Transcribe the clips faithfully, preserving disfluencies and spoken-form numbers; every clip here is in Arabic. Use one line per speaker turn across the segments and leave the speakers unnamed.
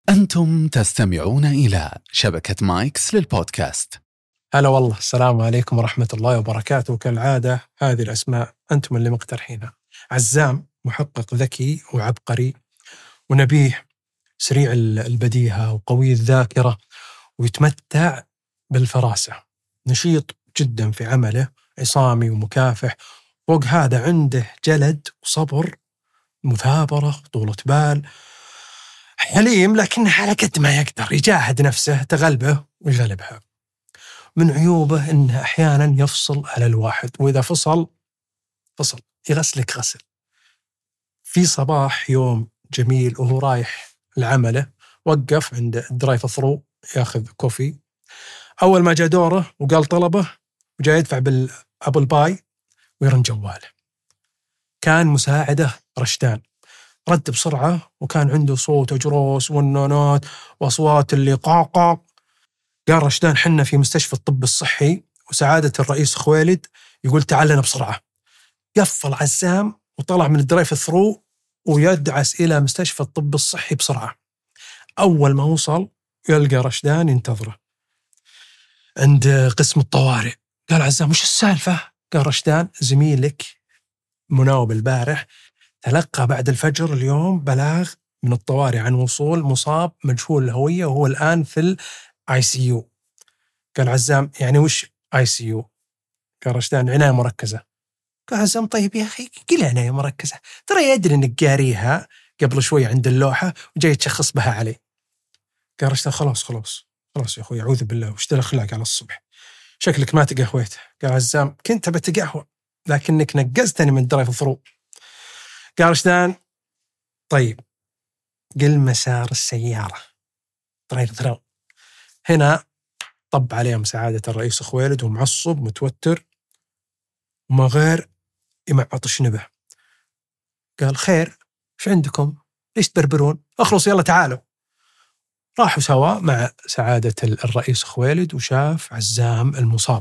أنتم تستمعون إلى شبكة مايكس للبودكاست.
هلا والله، السلام عليكم ورحمة الله وبركاته. كالعادة هذه الأسماء أنتم اللي مقترحينها: عزام محقق ذكي وعبقري ونبيه، سريع البديهة وقوي الذاكرة، ويتمتع بالفراسة، نشيط جدا في عمله، عصامي ومكافح. فوق هذا عنده جلد وصبر، مثابرة، طولة بال، حليم لكنه على قد ما يقدر يجاهد نفسه تغلبه ويغلبها. من عيوبه إنه أحيانا يفصل على الواحد، وإذا فصل فصل يغسلك غسل. في صباح يوم جميل وهو رايح لعمله وقف عند الدرايف ثرو ياخذ كوفي. أول ما جاء دوره وقال طلبه وجاء يدفع بالأبل باي ويرن جواله، كان مساعده رشدان. رد بسرعة وكان عنده صوت جروس والنونات وأصوات اللي قاقاق. قال رشدان: حنا في مستشفى الطب الصحي وسعادة الرئيس خويلد يقول تعال لنا بسرعة. قفل عزام وطلع من الدرايف ثرو ويدعس إلى مستشفى الطب الصحي بسرعة. أول ما وصل يلقى رشدان ينتظره عند قسم الطوارئ. قال عزام: وش السالفة؟ قال رشدان: زميلك مناوب البارح تلقى بعد الفجر اليوم بلاغ من الطوارئ عن وصول مصاب مجهول الهوية وهو الآن في الاي سي يو. قال عزام: يعني وش اي سي يو؟ قال رشدان: عناية مركزة. قال عزام: طيب يا أخي قل عناية مركزة، ترى يدري إنك قاريها قبل شوي عند اللوحة وجاي تشخص بها علي. قال رشدان: خلاص خلاص خلاص يا أخوي، أعوذ بالله، وش دخلك على الصبح؟ شكلك ما تقهويت. قال عزام: كنت بتقهوى لكنك نقزتني من الدرايف ثرو. قال رشدان: طيب قل مسار السيارة. درايف ثرو. هنا طب عليهم سعادة الرئيس خويلد ومعصب متوتر وما غير يمعطش نبه. قال: خير، ايش عندكم؟ ليش تبربرون؟ اخلص يلا تعالوا. راحوا سوا مع سعادة الرئيس خويلد وشاف عزام المصاب.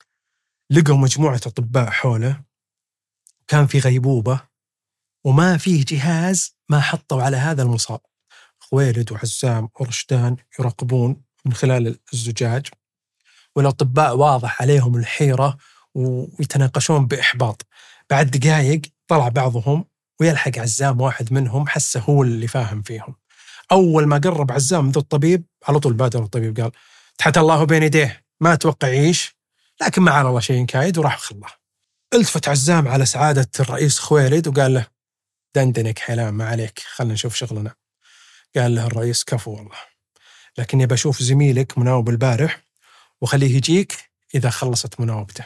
لقوا مجموعة أطباء حوله، كان في غيبوبة وما فيه جهاز ما حطوا على هذا المصاب. خويلد وعزام ورشدان يراقبون من خلال الزجاج، والأطباء واضح عليهم الحيرة ويتناقشون بإحباط. بعد دقائق طلع بعضهم ويلحق عزام واحد منهم، حسه هو اللي فاهم فيهم. أول ما قرب عزام ذو الطبيب على طول بادر الطبيب قال: تحت الله بين يديه، ما أتوقع يعيش لكن ما على الله شيء كايد، وراح خله. التفت عزام على سعادة الرئيس خويلد وقال له: دندنك حيلان، ما عليك، خلنا نشوف شغلنا. قال له الرئيس: كفو والله، لكن يبى أشوف زميلك مناوب البارح وخليه يجيك إذا خلصت مناوبته.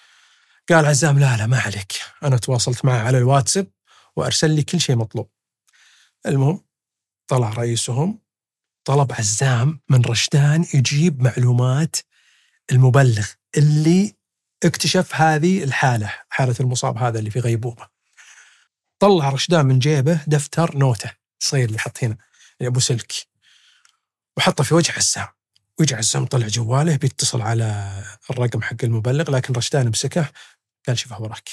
قال عزام: لا لا ما عليك، أنا تواصلت معه على الواتساب وأرسل لي كل شيء مطلوب. المهم طلع رئيسهم، طلب عزام من رشدان يجيب معلومات المبلغ اللي اكتشف هذه الحالة، حالة المصاب هذا اللي في غيبوبة. طلع رشدان من جيبه دفتر نوته صغير اللي حط هنا أبو سلك وحطه في وجه عزام. ويجي عزام طلع جواله بيتصل على الرقم حق المبلغ، لكن رشدان مسكه قال: شوفه وراك.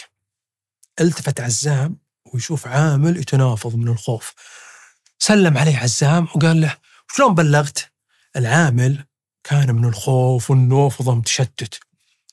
التفت عزام ويشوف عامل يتنافض من الخوف. سلم عليه عزام وقال له: شلون بلغت؟ العامل كان من الخوف والنوفضة متشتت.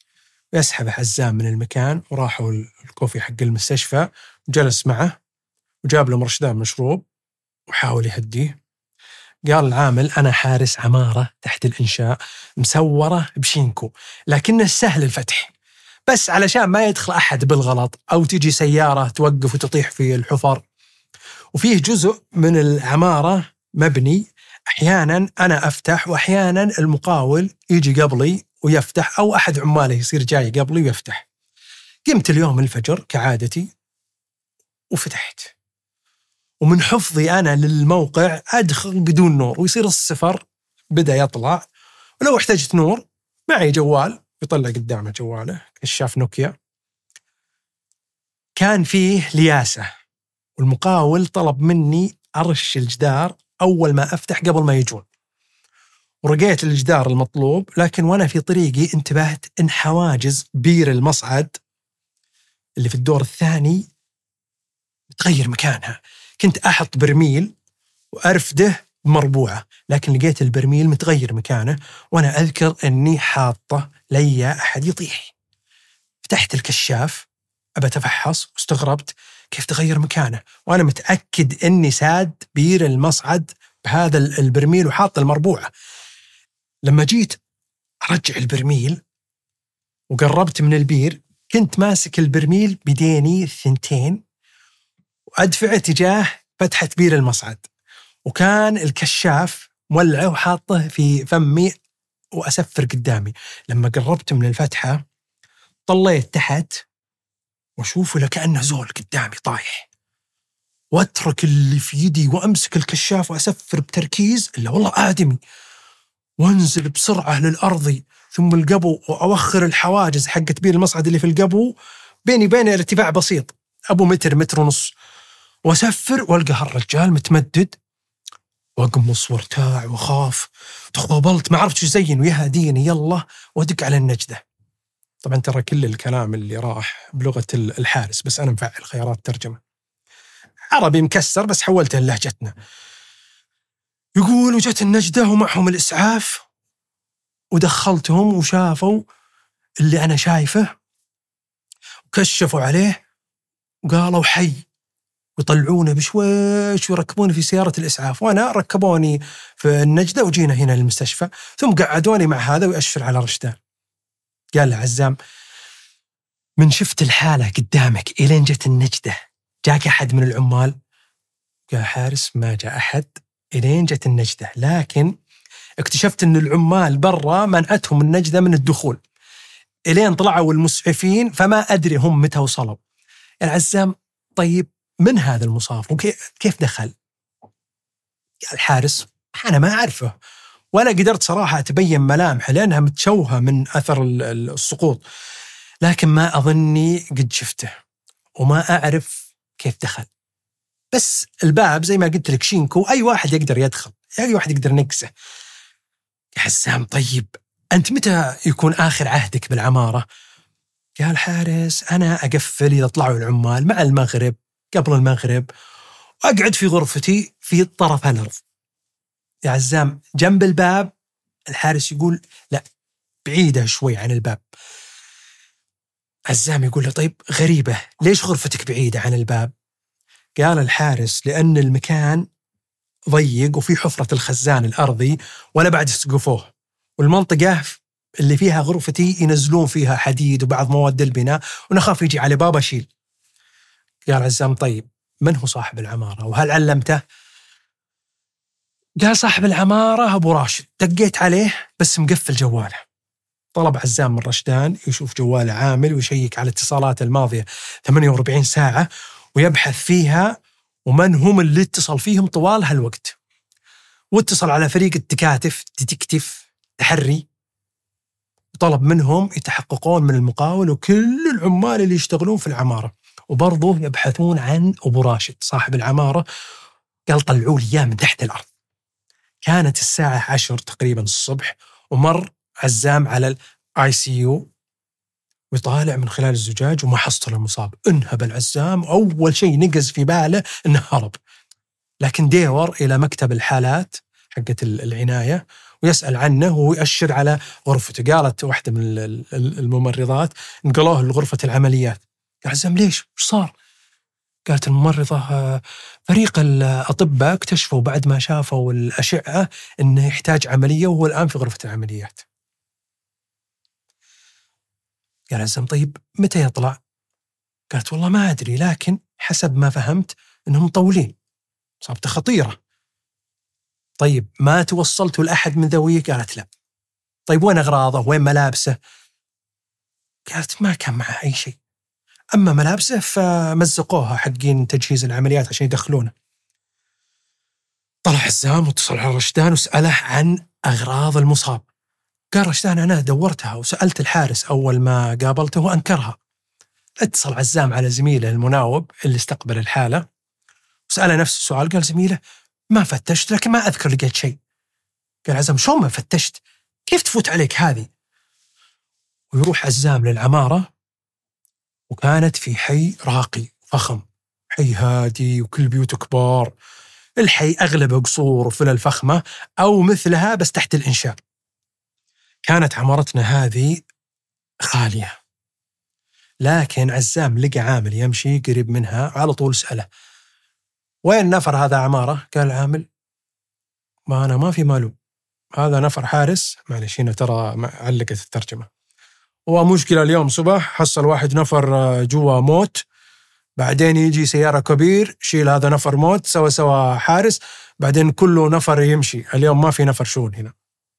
يسحب عزام من المكان وراحوا الكوفي حق المستشفى وجلس معه وجاب له رشدان مشروب وحاول يهديه. قال العامل: أنا حارس عمارة تحت الإنشاء مسورة بشينكو، لكنه سهل الفتح، بس علشان ما يدخل أحد بالغلط أو تجي سيارة توقف وتطيح في الحفر. وفيه جزء من العمارة مبني، أحيانا أنا أفتح وأحيانا المقاول يجي قبلي ويفتح، أو أحد عماله يصير جاي قبلي ويفتح. قمت اليوم الفجر كعادتي وفتحت، ومن حفظي أنا للموقع أدخل بدون نور ويصير الصفر بدأ يطلع، ولو احتجت نور معي جوال يطلع قدامه جواله كشاف نوكيا. كان فيه لياسة، والمقاول طلب مني أرش الجدار أول ما أفتح قبل ما يجون، ورقيت الجدار المطلوب، لكن وأنا في طريقي انتبهت إن حواجز بير المصعد اللي في الدور الثاني تغير مكانها. كنت أحط برميل وأرفده مربوعة، لكن لقيت البرميل متغير مكانه، وأنا أذكر أني حاطة لي أحد يطيح. فتحت الكشاف أبى أتفحص واستغربت كيف تغير مكانه، وأنا متأكد أني ساد بير المصعد بهذا البرميل وحاط المربوعة. لما جيت أرجع البرميل وقربت من البير، كنت ماسك البرميل بديني الثنتين وأدفع تجاه فتحة بير المصعد، وكان الكشاف مولعه وحاطه في فمي وأسفر قدامي. لما قربت من الفتحة طليت تحت وأشوفه لكأنه زول قدامي طايح، وأترك اللي في يدي وأمسك الكشاف وأسفر بتركيز إلا والله آدمي، وأنزل بسرعة للأرضي ثم القبو، وأوخر الحواجز حقت بير المصعد اللي في القبو بيني بين ارتفاع بسيط أبو متر متر ونص، وأسفر وألقى هالرجال متمدد، وأقمص وارتاع وخاف تخوبلت ما عرفت شو زين ويهديني يلا وأدق على النجدة. طبعا ترى كل الكلام اللي راح بلغة الحارس، بس أنا مفعل خيارات ترجمة عربي مكسر بس حولته لهجتنا. يقول وجت النجدة ومعهم الإسعاف ودخلتهم وشافوا اللي أنا شايفه وكشفوا عليه وقالوا حي، ويطلعونه بشويش ويركبوني في سيارة الإسعاف، وأنا ركبوني في النجدة وجينا هنا للمستشفى، ثم قعدوني مع هذا ويأشفر على رشدان. قال له عزام من شفت الحالة قدامك إلين جت النجدة جاك أحد من العمال؟ قال حارس ما جاء أحد إلين جت النجدة، لكن اكتشفت أن العمال برا منعتهم النجدة من الدخول إلين طلعوا المسعفين، فما أدري هم متى وصلوا. العزام طيب من هذا المصاب وكيف دخل؟ قال حارس أنا ما أعرفه ولا قدرت صراحة أتبين ملامحه لأنها متشوهة من أثر السقوط، لكن ما أظني قد شفته وما أعرف كيف دخل، بس الباب زي ما قلت لك شينكو أي واحد يقدر يدخل، أي واحد يقدر نقزه. يا حسام طيب أنت متى يكون آخر عهدك بالعمارة؟ قال حارس أنا أقفل إذا طلعوا العمال مع المغرب قبل المغرب، وأقعد في غرفتي في طرف الأرض. يا عزام جنب الباب؟ الحارس يقول لا بعيدة شوي عن الباب. عزام يقول له طيب غريبة ليش غرفتك بعيدة عن الباب؟ قال الحارس لأن المكان ضيق وفي حفرة الخزان الأرضي ولا بعد سقفوه، والمنطقة اللي فيها غرفتي ينزلون فيها حديد وبعض مواد البناء ونخاف يجي على بابا شيل. قال عزام طيب من هو صاحب العمارة وهل علمته؟ قال صاحب العمارة أبو راشد، دقيت عليه بس مقفل جواله. طلب عزام من رشدان يشوف جواله عامل ويشيك على اتصالات الماضية ثمانية وأربعين ساعة ويبحث فيها ومن هم اللي اتصل فيهم طوال هالوقت، واتصل على فريق التكاتف ديتكتيف تحري وطلب منهم يتحققون من المقاول وكل العمال اللي يشتغلون في العمارة، وبرضه يبحثون عن أبو راشد صاحب العمارة. قال طلعوا لي إياه من تحت الأرض. كانت الساعة عشر تقريبا الصبح، ومر عزام على الاي سي يو ويطالع من خلال الزجاج وما حصل المصاب. انهب العزام، أول شيء نقز في باله إنه هرب، لكن ديور إلى مكتب الحالات حقت العناية ويسأل عنه ويأشر على غرفته. قالت واحدة من الممرضات نقلوه لغرفة العمليات. قال عزام ليش؟ وش صار؟ قالت الممرضة فريق الأطباء اكتشفوا بعد ما شافوا الأشعة أنه يحتاج عملية وهو الآن في غرفة العمليات. قال عزام طيب متى يطلع؟ قالت والله ما أدري، لكن حسب ما فهمت أنهم مطولين، صابته خطيرة. طيب ما توصلتوا لأحد من ذويه؟ قالت لا. طيب وين أغراضه؟ وين ملابسه؟ قالت ما كان معه أي شيء، أما ملابسه فمزقوها حقين تجهيز العمليات عشان يدخلونه. طلع عزام واتصل على رشدان وسأله عن أغراض المصاب. قال رشدان أنا دورتها وسألت الحارس أول ما قابلته وأنكرها. اتصل عزام على زميله المناوب اللي استقبل الحالة وسأله نفس السؤال. قال زميله ما فتشت لكن ما أذكر لقيت شيء. قال عزام شو ما فتشت؟ كيف تفوت عليك هذه؟ ويروح عزام للعمارة، وكانت في حي راقي فخم، حي هادي وكل بيوت كبار، الحي أغلبه قصور وفلل فخمة أو مثلها بس تحت الإنشاء. كانت عمارتنا هذه خالية، لكن عزام لقى عامل يمشي قريب منها، على طول سأله وين نفر هذا عمارة؟ قال العامل ما أنا ما في مالو، هذا نفر حارس. معلش هنا ترى علقت الترجمة. ومشكلة اليوم صبح حصل واحد نفر جوا موت، بعدين يجي سيارة كبير شيل هذا نفر موت سوى سوى حارس، بعدين كله نفر يمشي، اليوم ما في نفر شون هنا.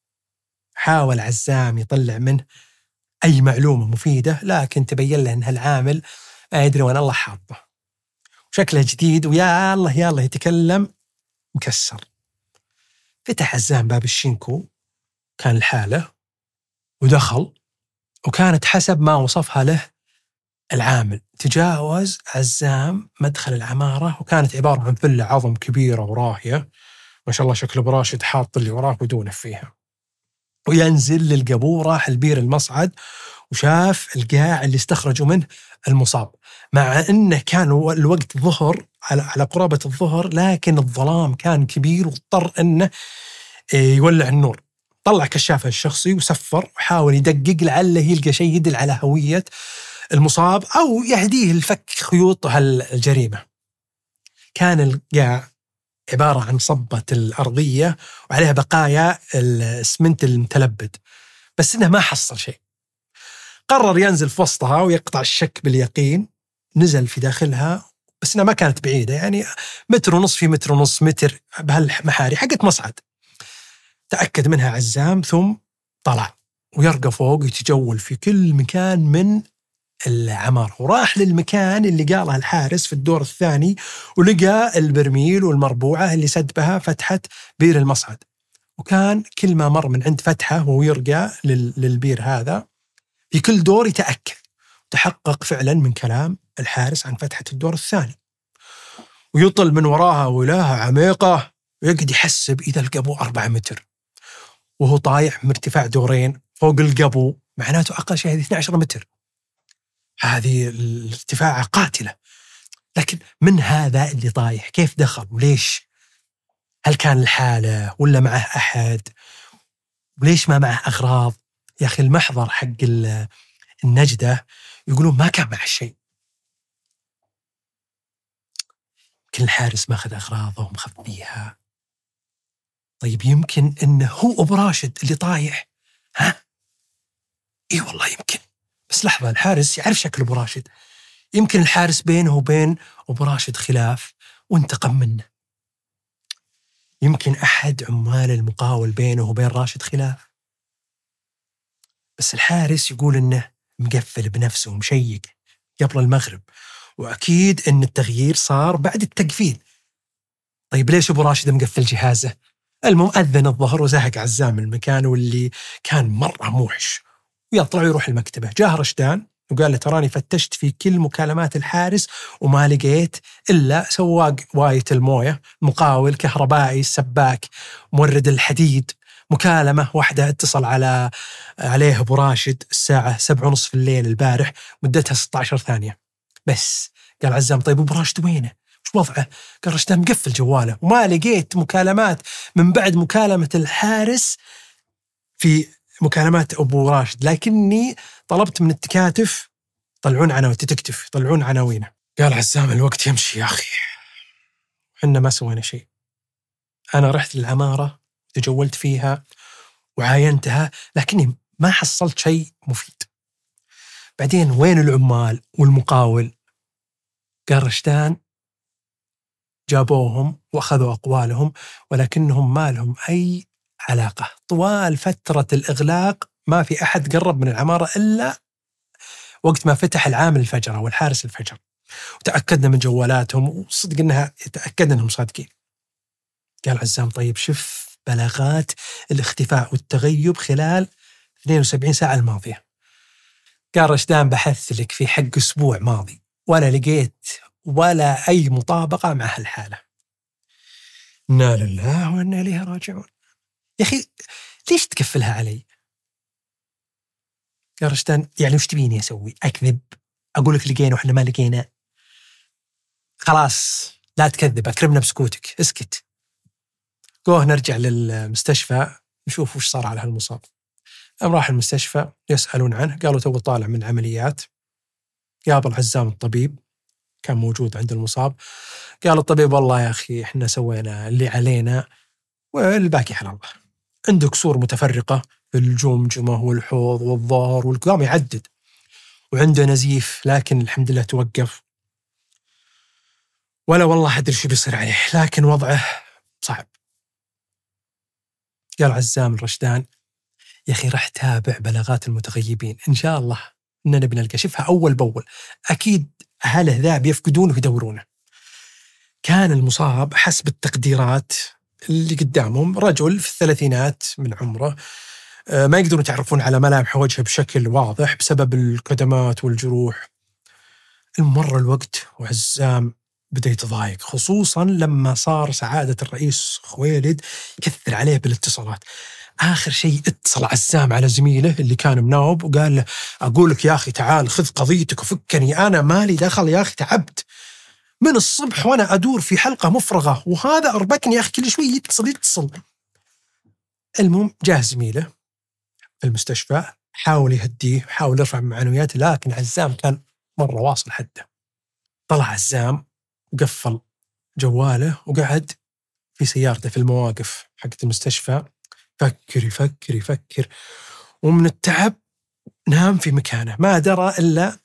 حاول عزام يطلع منه أي معلومة مفيدة، لكن تبين له أن هالعامل ما يدري وين الله حاطه، شكله جديد ويا الله يا الله يتكلم مكسر. فتح عزام باب الشينكو، كان الحالة، ودخل، وكانت حسب ما وصفها له العامل. تجاوز عزام مدخل العمارة، وكانت عبارة عن فلة عظم كبيرة وراهية، ما شاء الله شكل براشد حاط اللي وراه ودونه فيها. وينزل للقبو، راح البير المصعد وشاف القاع اللي استخرجوا منه المصاب، مع أنه كان الوقت ظهر على على قرابة الظهر، لكن الظلام كان كبير واضطر أنه يولع النور. طلع كشافه الشخصي وسفر وحاول يدقق لعله يلقى شيء يدل على هوية المصاب أو يهديه الفك خيوط هالجريمة. كان القاع عبارة عن صبة الأرضية وعليها بقايا الاسمنت المتلبد، بس إنه ما حصل شيء. قرر ينزل في وسطها ويقطع الشك باليقين. نزل في داخلها، بس إنها ما كانت بعيدة، يعني متر ونص في متر ونص متر بهالمحاري حقت مصعد. تأكد منها عزام ثم طلع ويرقى فوق يتجول في كل مكان من العمارة، وراح للمكان اللي قاله الحارس في الدور الثاني، ولقى البرميل والمربوعة اللي سد بها فتحة بير المصعد. وكان كل ما مر من عند فتحة وهو يرقى للبير هذا في كل دور يتأكد، تحقق فعلا من كلام الحارس عن فتحة الدور الثاني، ويطل من وراها ولاها عميقة، ويقعد يحسب إذا القبو أربعة متر وهو طايح من ارتفاع دورين فوق القبو، معناته أقل شيء هذه اثني عشر متر. هذه الارتفاع قاتلة، لكن من هذا اللي طايح كيف دخل وليش؟ هل كان الحالة ولا معه أحد؟ وليش ما معه أغراض؟ يا أخي المحضر حق النجدة يقولون ما كان معه شيء. كل الحارس ما أخذ أغراضه ومخفيها. طيب يمكن إنه هو أبو راشد اللي طايح، ها؟ إيه والله يمكن. بس لحظة، الحارس يعرف شكل أبو راشد، يمكن الحارس بينه وبين أبو راشد خلاف وانتقم منه. يمكن أحد عمال المقاول بينه وبين راشد خلاف، بس الحارس يقول إنه مقفل بنفسه ومشيك قبل المغرب، وأكيد إن التغيير صار بعد التقفيل. طيب ليش أبو راشد مقفل جهازه؟ المهم أذن الظهر وزهق عزام المكان واللي كان مرة موحش، ويطلع ويروح المكتبة. جاه رشدان وقال له تراني فتشت في كل مكالمات الحارس وما لقيت إلا سواق واية الموية، مقاول، كهربائي، سباك، مورد الحديد. مكالمة واحدة اتصل على عليه أبو راشد الساعة سبعة ونص في الليل البارح، مدتها ستة عشر ثانية بس. قال عزام طيب أبو راشد وينه؟ وش وضعه؟ قال رشدان مقفل جواله وما لقيت مكالمات من بعد مكالمة الحارس في مكالمات أبو راشد، لكني طلبت من التكاتف طلعون عناوين، تكتف طلعون عناوينه. قال عزام الوقت يمشي يا أخي، حنا ما سوينا شيء. أنا رحت للعمارة تجولت فيها وعاينتها، لكني ما حصلت شيء مفيد. بعدين وين العمال والمقاول؟ قال رشدان جابوهم وأخذوا أقوالهم، ولكنهم ما لهم أي علاقة. طوال فترة الإغلاق ما في أحد قرب من العمارة إلا وقت ما فتح العامل الفجر أو الحارس الفجر، وتأكدنا من جوالاتهم وصدق أنها تأكدنا أنهم صادقين. قال عزام طيب شوف بلاغات الاختفاء والتغيب خلال اثنين وسبعين ساعة الماضية. قال رشدان بحثت لك في حق أسبوع ماضي ولا لقيت ولا أي مطابقة مع هالحالة. إنا لله وإنا إليه راجعون. يا أخي ليش تكفلها علي؟ يا رشدان يعني وش تبيني أسوي؟ أكذب؟ أقول لك لقينا وإحنا ما لقينا؟ خلاص لا تكذب، أكرمنا بسكوتك، اسكت. قوه نرجع للمستشفى نشوف وش صار على هالمصاب. أم راح المستشفى يسألون عنه، قالوا تو طالع من عمليات. قابل عزام الطبيب كان موجود عند المصاب، قال الطبيب والله يا أخي إحنا سوينا اللي علينا والباقي على الله. عنده كسور متفرقة في الجمجمة والحوض والظهر والقام يعدد، وعنده نزيف لكن الحمد لله توقف، ولا والله أدري شو بيصير عليه، لكن وضعه صعب. قال عزام الرشدان يا أخي راح تابع بلاغات المتغيبين إن شاء الله إننا بنلقى أول بأول، أكيد أهله ذا بيفقدونه ويدورونه. كان المصاب حسب التقديرات اللي قدامهم رجل في الثلاثينات من عمره، ما يقدرون يتعرفون على ملامح وجهه بشكل واضح بسبب الكدمات والجروح. المر الوقت وعزام بدأ يتضايق، خصوصا لما صار سعادة الرئيس خويلد يكثر عليه بالاتصالات. آخر شيء اتصل عزام على زميله اللي كان مناوب وقال له أقولك يا أخي تعال خذ قضيتك وفكني، أنا مالي دخل يا أخي، تعبت من الصبح وأنا أدور في حلقة مفرغة وهذا أربكني يا أخي، كل شوي يتصل يتصل. المهم جاه زميله في المستشفى، حاول يهديه، حاول يرفع من معنوياته، لكن عزام كان مرة واصل حده. طلع عزام وقفل جواله وقعد في سيارته في المواقف حقت المستشفى، فكر يفكر يفكر، ومن التعب نام في مكانه. ما درى إلا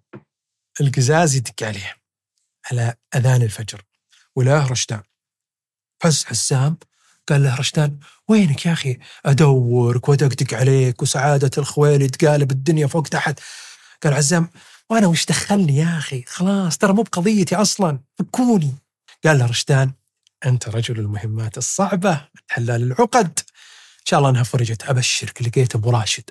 القزاز يدق عليه على أذان الفجر، وله رشدان. فز عزام قال له رشدان وينك يا أخي؟ أدورك ودقدق عليك وسعادة الخويلي تقالب الدنيا فوق تحت. قال عزام وأنا وش دخلني يا أخي، خلاص ترى مو بقضيتي أصلا، فكوني. قال له رشدان أنت رجل المهمات الصعبة حلال العقد، إن شاء الله أنها فرجت، أبشرك لقيت أبو راشد.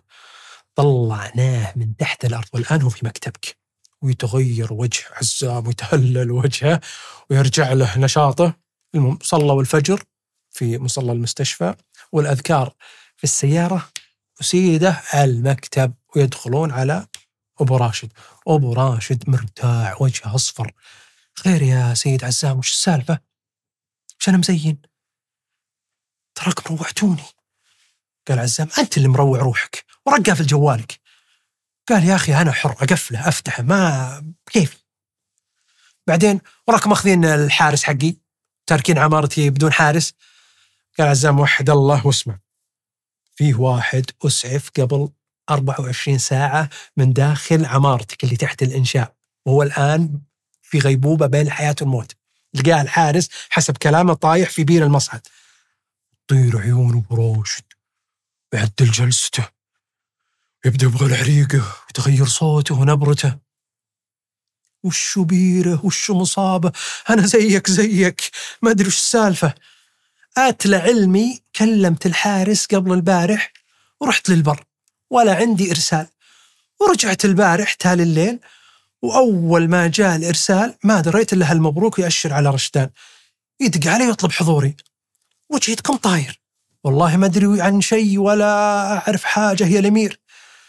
طلعناه من تحت الأرض والآن هو في مكتبك. ويتغير وجه عزام ويتهلل وجهه ويرجع له نشاطه. المهم صلوا الفجر في مصلى المستشفى والأذكار في السيارة، وسيده على المكتب، ويدخلون على أبو راشد. أبو راشد مرتاع وجهه أصفر. خير يا سيد عزام وش السالفة؟ وش أنا مزين؟ تراك مروعتوني. قال عزام أنت اللي مروع روحك ورقها في جوالك. قال يا أخي أنا حر أقفله أفتحه ما كيفي. بعدين وراك ماخذين الحارس حقي تاركين عمارتي بدون حارس. قال عزام وحد الله واسمع، فيه واحد أسعف قبل أربعة وعشرين ساعة من داخل عمارتك اللي تحت الإنشاء، وهو الآن في غيبوبة بين الحياة والموت. لقاه الحارس حسب كلامه طايح في بير المصعد. طير عيونه براشد ويعدل جلسته، يبدأ يبغى العريقه، يتغير صوته ونبرته. وشو بيره وشو مصابه، أنا زيك زيك ما أدري وش السالفة. أتلى علمي كلمت الحارس قبل البارح ورحت للبر ولا عندي إرسال، ورجعت البارح تالي الليل، وأول ما جاء الإرسال ما دريت إلا هالمبروك يأشر على رشدان، يدق علي ويطلب حضوري. وجهي كم طاير، والله ما أدري عن شيء ولا أعرف حاجة يا الأمير.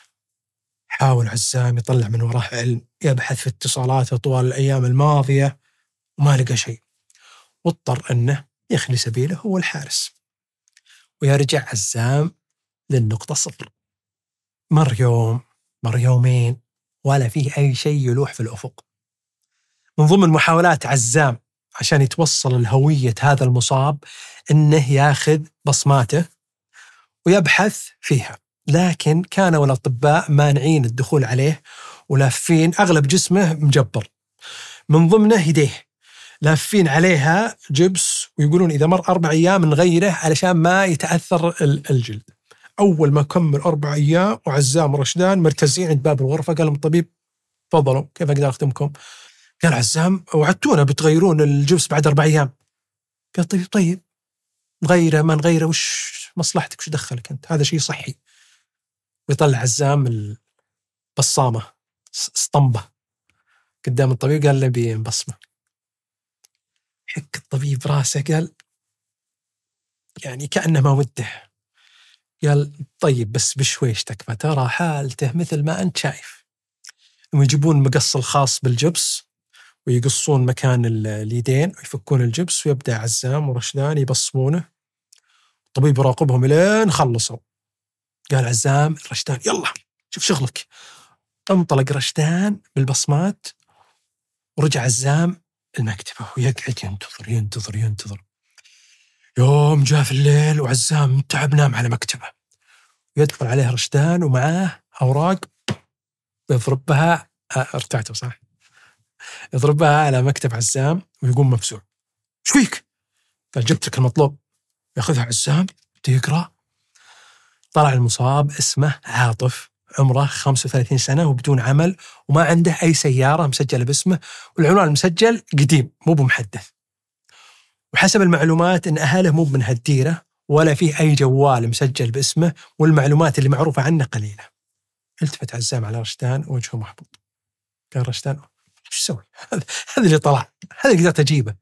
حاول عزام يطلع من وراه علم، يبحث في اتصالاته طوال الأيام الماضية وما لقى شيء، واضطر أنه يخلي سبيله هو الحارس ويرجع عزام للنقطة صفر. مر يوم مر يومين ولا فيه أي شيء يلوح في الأفق. من ضمن محاولات عزام عشان يتوصل لهوية هذا المصاب أنه ياخذ بصماته ويبحث فيها، لكن كانوا الأطباء مانعين الدخول عليه ولافين أغلب جسمه مجبر، من ضمنه يديه لافين عليها جبس، ويقولون إذا مر أربع أيام نغيره علشان ما يتأثر الجلد. أول ما كمل أربع أيام وعزام ورشدان مركزين عند باب الغرفة، قال لهم الطبيب تفضلوا كيف أقدر أخدمكم؟ قال عزام وعدتونا بتغيرون الجبس بعد أربع أيام. قال طيب طيب نغيره ما نغيره وش مصلحتك وش دخلك أنت، هذا شيء صحي. ويطلع عزام البصامة اسطمبة قدام الطبيب، قال له بصمة. حك الطبيب راسه قال يعني كأنه ما وده، قال طيب بس بشويش تكفى، ترى حالته مثل ما أنت شايف. ويجيبون مقص الخاص بالجبس ويقصون مكان اليدين ويفكون الجبس، ويبدأ عزام ورشدان يبصمونه الطبيب يراقبهم لين خلصوا. قال عزام رشدان يلا شوف شغلك. انطلق رشدان بالبصمات ورجع عزام المكتبة ويقعد ينتظر ينتظر ينتظر. يوم جاء في الليل وعزام تعب نام على مكتبه، ويدخل عليه رشدان ومعاه أوراق يضرب بها ارتعته صح يضرب بها على مكتب عزام ويقوم مفزوع. شو فيك؟ قال جبت لك المطلوب. ياخذها عزام بده يقرأ. طلع المصاب اسمه عاطف، عمره خمسة وثلاثين سنة وبدون عمل وما عنده أي سيارة مسجلة باسمه، والعنوان المسجل قديم مو بمحدث، وحسب المعلومات إن أهله مو من هالديرة ولا فيه أي جوال مسجل باسمه، والمعلومات اللي معروفة عنه قليلة. التفت عزام على رشدان وجهه محبوط. قال رشدان شو سوي؟ هذا اللي طلع، هذا اللي قدرت أجيبه.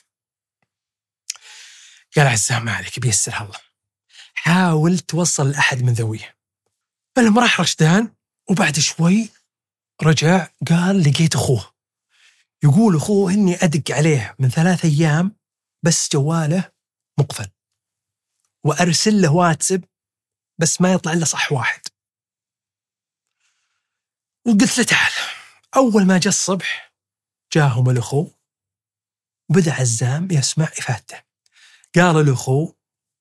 قال عزام ما عليك بيسر الله، حاول توصل لأحد من ذويه. فلما راح رشدان وبعد شوي رجع قال لقيت أخوه، يقول أخوه إني أدق عليه من ثلاث أيام بس جواله مقفل، وأرسل له واتساب بس ما يطلع إلا صح واحد. وقلت له تعال. أول ما جاء الصبح جاهم الأخو وبدأ عزام يسمع إفادته. قال الأخو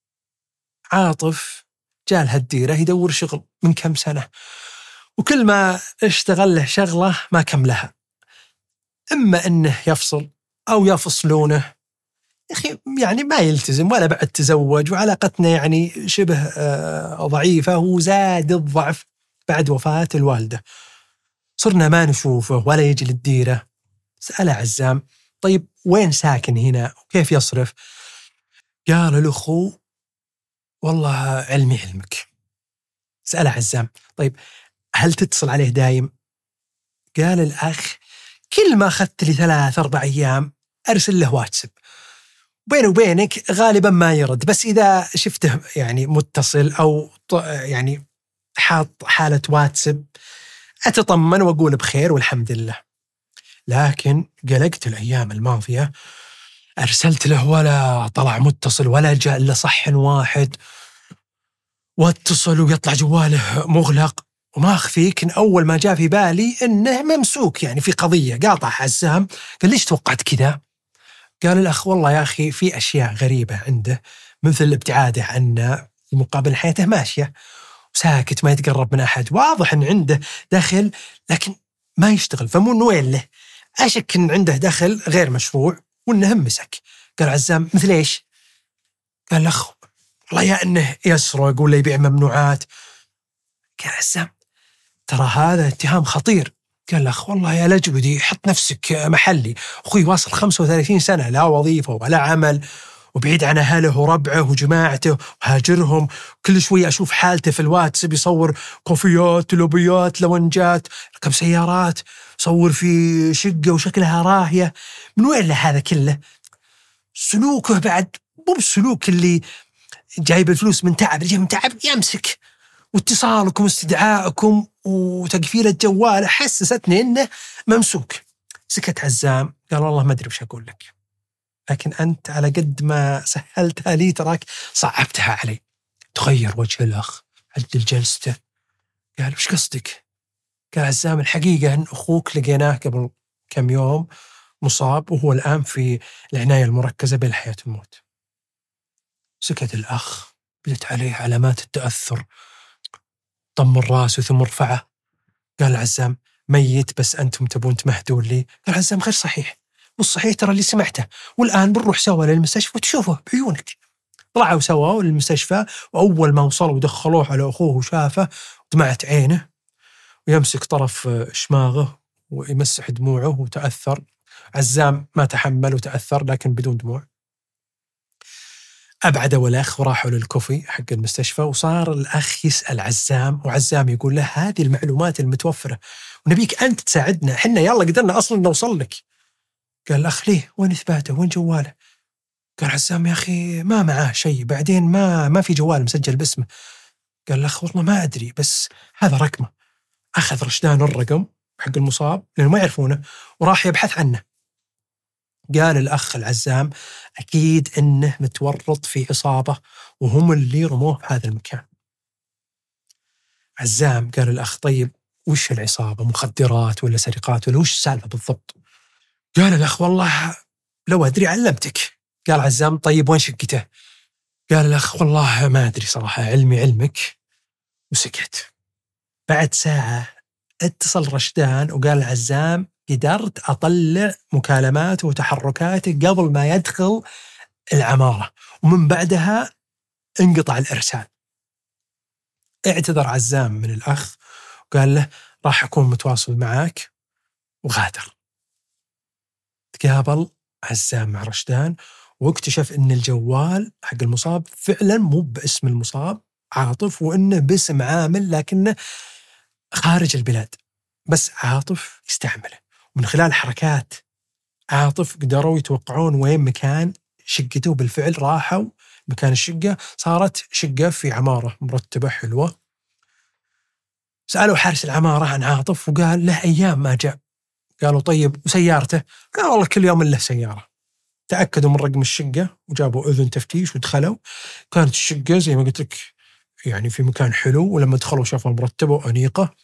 عاطف جاء لهالديرة يدور شغل من كم سنة، وكل ما اشتغل له شغلة ما كملها، إما أنه يفصل أو يفصلونه. أخي يعني ما يلتزم ولا بعد تزوج، وعلاقتنا يعني شبه ضعيفة، وزاد الضعف بعد وفاة الوالدة، صرنا ما نشوفه ولا يجي للديرة. سأل عزام طيب وين ساكن هنا وكيف يصرف؟ قال الأخو والله علمي علمك. سأل عزام طيب هل تتصل عليه دايم؟ قال الأخ كل ما أخذت لي ثلاث أربع أيام أرسل له واتساب، بينه وبينك غالبا ما يرد، بس إذا شفته يعني متصل أو يعني حاط حالة واتساب أتطمن وأقول بخير والحمد لله. لكن قلقت الأيام الماضية، أرسلت له ولا طلع متصل ولا جاء إلا صح واحد، واتصل ويطلع جواله مغلق. وما أخفيك إن أول ما جاء في بالي إنه ممسوك يعني في قضية قاطع حزام. قال ليش توقعت كذا؟ قال الأخ والله يا أخي في أشياء غريبة عنده، مثل ابتعاده عنا مقابل حياته ماشية وساكت ما يتقرب من أحد، واضح إن عنده دخل لكن ما يشتغل، فمو وين له، أشك إن عنده دخل غير مشروع وإنه مسك. قال عزام مثل إيش؟ قال الأخ والله يا إنه يسرق ولا يبيع ممنوعات. قال عزام ترى هذا اتهام خطير. قال الأخ والله يا لجودي حط نفسك محلي، أخوي واصل خمسة وثلاثين سنة لا وظيفة ولا عمل، وبعيد عن أهله وربعه وجماعته وهاجرهم، كل شوي أشوف حالته في الواتساب يصور كوفيات لوبيات لونجات رقم سيارات، صور في شقة وشكلها راهية. من وين له هذا كله؟ سلوكه بعد مو بالسلوك اللي جايب الفلوس من تعب، اللي من تعب يمسك، واتصالكم واستدعائكم وتقفيل الجوال حسستني إنه ممسوك. سكت عزام قال والله ما أدري وش أقول لك، لكن أنت على قد ما سهلتها لي تراك صعبتها علي. تغير وجه الأخ عدل جلسته. قال وش قصدك؟ قال عزام الحقيقة أن أخوك لقيناه قبل كم يوم مصاب، وهو الآن في العناية المركزة بين الحياة والموت. سكت الأخ، بدت عليه علامات التأثر، طم الراس ثم رفعه. قال عزام ميت بس أنتم تبون تمهدون لي. قال عزام غير صحيح، والصحيح ترى اللي سمعته، والآن بنروح سوا للمستشفى وتشوفه بعيونك. طلعوا سوا للمستشفى، وأول ما وصلوا ودخلوه على أخوه وشافه ودمعت عينه، ويمسك طرف شماغه ويمسح دموعه وتأثر. عزام ما تحمل وتأثر لكن بدون دموع. أبعدوا الأخ وراحوا للكوفي حق المستشفى، وصار الأخ يسأل عزام، وعزام يقول له هذه المعلومات المتوفرة ونبيك أنت تساعدنا، حنا يلا قدرنا أصلا نوصل لك. قال الأخ ليه؟ وين إثباته؟ وين جواله؟ قال عزام يا أخي ما معاه شيء، بعدين ما ما في جوال مسجل باسمه. قال الأخ والله ما أدري بس هذا رقمه. أخذ رشدان الرقم حق المصاب لأنه ما يعرفونه وراح يبحث عنه. قال الأخ العزام أكيد إنه متورط في عصابة وهم اللي رموه في هذا المكان. عزام قال الأخ طيب وش العصابة، مخدرات ولا سرقات ولا وش السالفة بالضبط؟ قال الأخ والله لو أدري علمتك. قال عزام طيب وين شقته؟ قال الأخ والله ما أدري صراحة، علمي علمك، وسكت. بعد ساعة اتصل رشدان وقال العزام قدرت أطلع مكالماته وتحركاته قبل ما يدخل العمارة، ومن بعدها انقطع الإرسال. اعتذر عزام من الأخ وقال له راح أكون متواصل معك، وغادر. تقابل عزام مع رشدان واكتشف أن الجوال حق المصاب فعلا مو باسم المصاب عاطف، وأنه باسم عامل لكنه خارج البلاد، بس عاطف يستعمله. ومن خلال حركات عاطف قدروا يتوقعون وين مكان شقته. بالفعل راحوا مكان الشقة، صارت شقة في عمارة مرتبة حلوة. سألوا حارس العمارة عن عاطف وقال له أيام ما جاء. قالوا طيب وسيارته؟ قال والله كل يوم له سيارة. تأكدوا من رقم الشقة وجابوا أذن تفتيش ودخلوا. كانت الشقة زي ما قلت لك يعني في مكان حلو، ولما دخلوا شافوا مرتبة وأنيقة.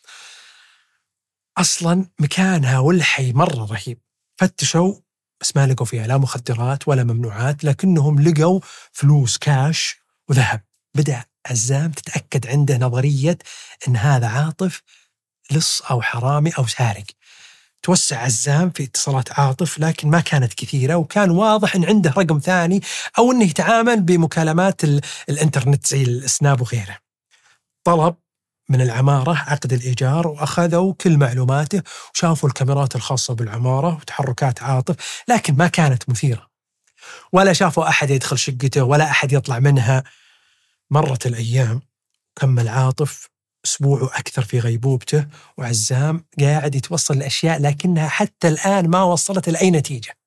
أصلا مكانها والحي مرة رهيب. فتشوا بس ما لقوا فيها لا مخدرات ولا ممنوعات، لكنهم لقوا فلوس كاش وذهب. بدأ عزام تتأكد عنده نظرية أن هذا عاطف لص أو حرامي أو سارق. توسع عزام في اتصالات عاطف لكن ما كانت كثيرة، وكان واضح أن عنده رقم ثاني أو أنه يتعامل بمكالمات الإنترنت زي السناب وغيره. طلب من العمارة عقد الإيجار وأخذوا كل معلوماته وشافوا الكاميرات الخاصة بالعمارة وتحركات عاطف، لكن ما كانت مثيرة، ولا شافوا أحد يدخل شقته ولا أحد يطلع منها. مرت الأيام، كمل عاطف أسبوع وأكثر في غيبوبته، وعزام قاعد يتوصل لأشياء لكنها حتى الآن ما وصلت لأي نتيجة.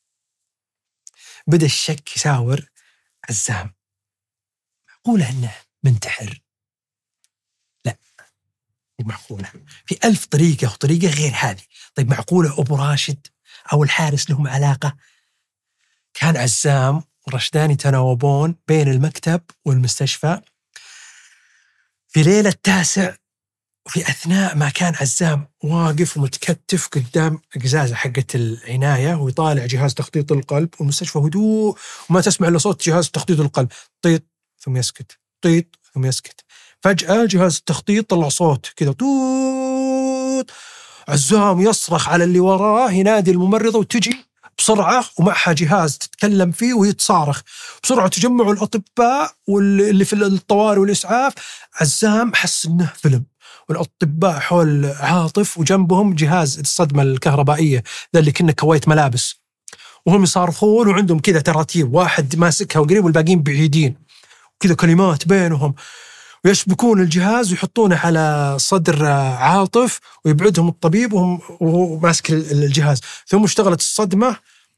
بدأ الشك يساور عزام. معقولة أنه منتحر؟ لا، معقولة في ألف طريقة وطريقة غير هذه. طيب معقولة أبو راشد أو الحارس لهم علاقة؟ كان عزام ورشدان يتناوبون بين المكتب والمستشفى في ليلة التاسع، وفي أثناء ما كان عزام واقف ومتكتف قدام قزازة حقة العناية ويطالع جهاز تخطيط القلب، والمستشفى هدوء وما تسمع إلا صوت جهاز تخطيط القلب طيط ثم يسكت، طيط ثم يسكت. فجأة جهاز التخطيط طلع صوت كذا توت. عزام يصرخ على اللي وراه ينادي الممرضة وتجي بسرعة ومعها جهاز تتكلم فيه وهي تصارخ بسرعة. تجمعوا الأطباء واللي في الطوارئ والإسعاف. عزام حس إنه فيلم، والأطباء حول عاطف وجنبهم جهاز الصدمة الكهربائية ذا اللي كنا كويت ملابس، وهم يصارخون وعندهم كذا تراتيب، واحد ماسكها وقريب والباقيين بعيدين، كذا كلمات بينهم، ويشبكون الجهاز ويحطونه على صدر عاطف ويبعدهم الطبيب وهم وهو ماسك الجهاز. ثم اشتغلت الصدمة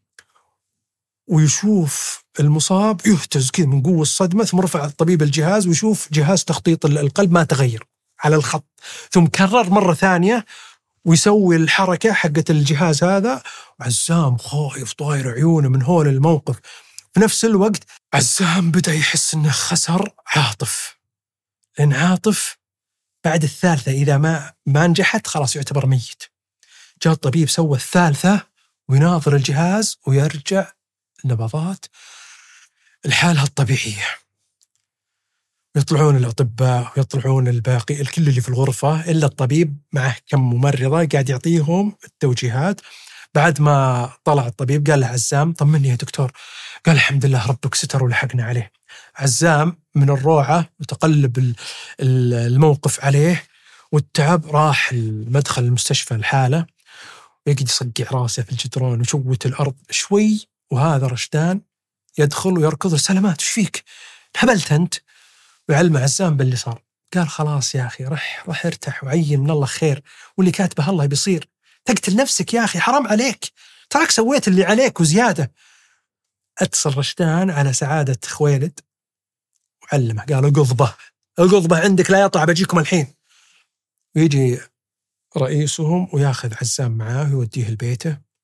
ويشوف المصاب يهتز كذا من قوة الصدمة، ثم رفع الطبيب الجهاز ويشوف جهاز تخطيط القلب ما تغير على الخط، ثم كرر مرة ثانية ويسوي الحركة حقة الجهاز هذا. عزام خايف طاير عيونه من هول الموقف. في نفس الوقت عزام بدأ يحس انه خسر عاطف، لأن عاطف بعد الثالثة إذا ما ما نجحت خلاص يعتبر ميت. جاء الطبيب سوى الثالثة ويناظر الجهاز ويرجع النبضات الحالة الطبيعية. يطلعون الأطباء ويطلعون الباقي الكل اللي في الغرفة إلا الطبيب معه كم ممرضة قاعد يعطيهم التوجيهات. بعد ما طلع الطبيب قال له عزام طمني يا دكتور. قال الحمد لله ربك ستر ولحقنا عليه. عزام من الروعة وتقلب الموقف عليه والتعب راح المدخل المستشفى الحالة ويقعد يصقع راسه في الجدران وشوت الأرض شوي. وهذا رشدان يدخل ويركض سلامات وش فيك هبلت أنت؟ ويعلم عزام باللي صار. قال خلاص يا أخي رح رح ارتاح وعين من الله خير، واللي كاتبه الله بيصير. تقتل نفسك يا أخي حرام عليك، تراك سويت اللي عليك وزيادة. اتصل رشدان على سعادة خويلد وعلمه قال اقضبه اقضبه عندك لا يطلع بجيكم الحين. ويجي رئيسهم وياخذ عزام معاه ويوديه لبيته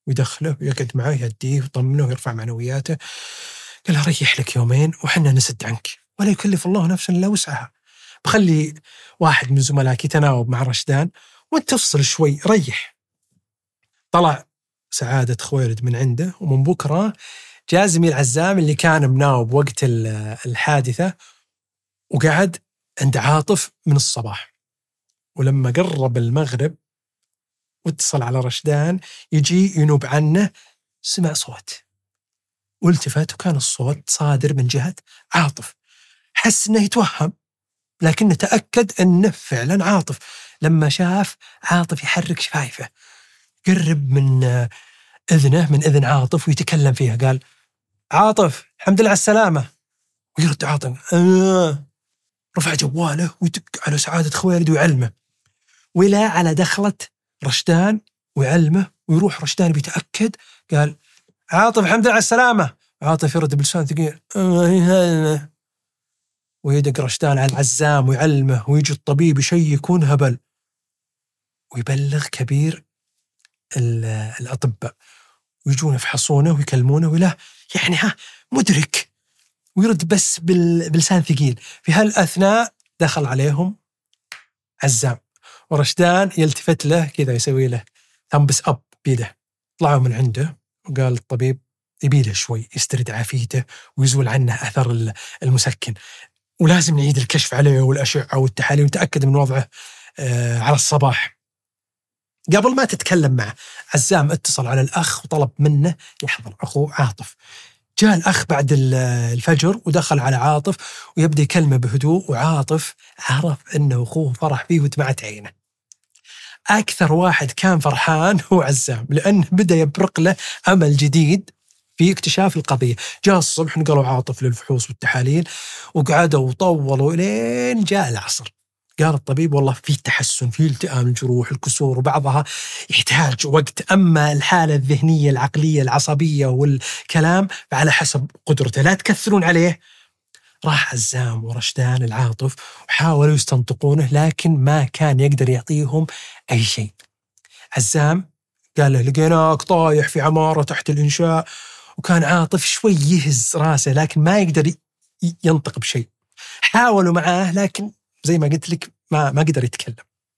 ويدخله ويقعد معه يهديه ويطمنه ويرفع معنوياته. قال له ريح لك يومين وحنا نسد عنك، ولا يكلف الله نفسا إلا وسعها. بخلي واحد من زملائك يتناوب مع رشدان وانت تفصل شوي، ريح. طلع سعادة خويلد من عنده، ومن بكرة جاء زميل عزام اللي كان مناوب وقت الحادثة وقعد عند عاطف من الصباح. ولما قرب المغرب واتصل على رشدان يجي ينوب عنه، سمع صوت والتفت، وكان الصوت صادر من جهة عاطف. حس انه يتوهم، لكنه تأكد انه فعلا عاطف لما شاف عاطف يحرك شفايفه. قرب من اذنه من اذن عاطف ويتكلم فيها، قال عاطف الحمد لله على السلامة. ويرد عاطف آه. رفع جواله ويدق على سعادة خويلد ويعلمه، ولا على دخلة رشدان ويعلمه، ويروح رشدان بيتأكد. قال عاطف الحمد لله على السلامة. عاطف يرد بلسان ثقيل آه. ويدق رشدان على العزام ويعلمه، ويجي الطبيب يشيكون هبل، ويبلغ كبير الأطباء ويجون يفحصونه ويكلمونه، ولا يعني ها مدرك، ويرد بس بلسان ثقيل. في هالأثناء دخل عليهم عزام، ورشدان يلتفت له كذا يسوي له ثمبس أب بيده. طلعوا من عنده وقال الطبيب يبيله شوي يسترد عافيته ويزول عنه أثر المسكن، ولازم نعيد الكشف عليه والأشعة والتحاليل ونتأكد من وضعه آه على الصباح. قبل ما تتكلم معه عزام اتصل على الأخ وطلب منه يحضر أخوه عاطف. جاء الأخ بعد الفجر ودخل على عاطف ويبدأ يكلمه بهدوء، وعاطف عرف أنه أخوه فرح فيه ودمعت عينه. أكثر واحد كان فرحان هو عزام، لأنه بدأ يبرق له أمل جديد في اكتشاف القضية. جاء الصبح نقلوا عاطف للفحوص والتحاليل وقعدوا وطولوا لين جاء العصر. قال الطبيب والله في تحسن في التئام الجروح الكسور، وبعضها يحتاج وقت، أما الحالة الذهنية العقلية العصبية والكلام فعلى حسب قدرته، لا تكثرون عليه. راح عزام ورشدان العاطف وحاولوا يستنطقونه، لكن ما كان يقدر يعطيهم أي شيء. عزام قال له لقيناك طايح في عمارة تحت الإنشاء، وكان عاطف شوي يهز راسه لكن ما يقدر ينطق بشيء. حاولوا معاه لكن زي ما قلت لك ما ما قدر يتكلم.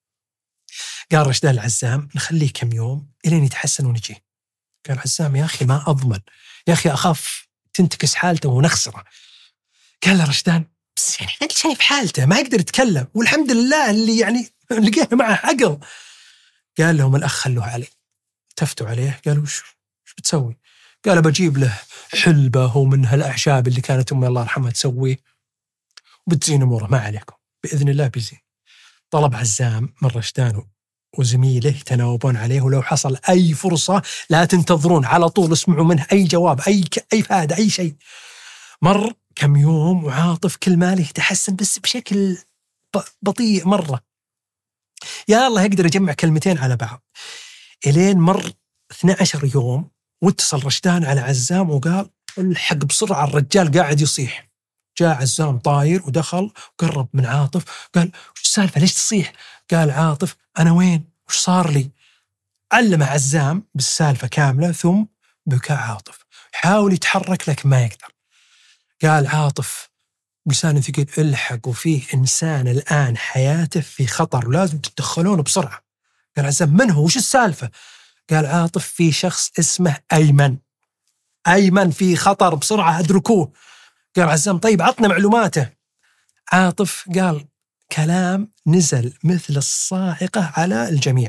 قال رشدان العزام نخليه كم يوم إلين يتحسن ونجيه. قال عزام يا أخي ما أضمن، يا أخي أخاف تنتكس حالته ونخسره. قال له رشدان بس يعني أنت شايف حالته ما يقدر يتكلم، والحمد لله اللي يعني لقينا معه عقل. قال لهم الأخ خلوه علي. تفتوا عليه قالوا وش وش بتسوي؟ قال بجيب له حلبة ومن هالأعشاب اللي كانت أمي الله يرحمها تسويه وبتزين أموره، ما عليكم بإذن الله بيزين. طلب عزام من رشدان وزميله يتناوبون عليه، ولو حصل أي فرصة لا تنتظرون، على طول اسمعوا منه أي جواب أي أي فائدة أي شيء. مر كم يوم وعاطف كل ماله يتحسن بس بشكل بطيء مرة، يا الله يقدر يجمع كلمتين على بعض. إلين مر اثني عشر يوم واتصل رشدان على عزام وقال الحق بسرعة الرجال قاعد يصيح. جاء عزام طاير ودخل وقرب من عاطف قال وش السالفة ليش تصيح؟ قال عاطف أنا وين وش صار لي؟ علم عزام بالسالفة كاملة، ثم بكى عاطف حاول يتحرك لك ما يقدر. قال عاطف بلسان ثقيل الحق وفيه إنسان الآن حياته في خطر ولازم تتدخلون بسرعة. قال عزام من هو وش السالفة؟ قال عاطف في شخص اسمه أيمن، أيمن في خطر بسرعة أدركوه. قال عزام طيب عطنا معلوماته. عاطف قال كلام نزل مثل الصاعقة على الجميع.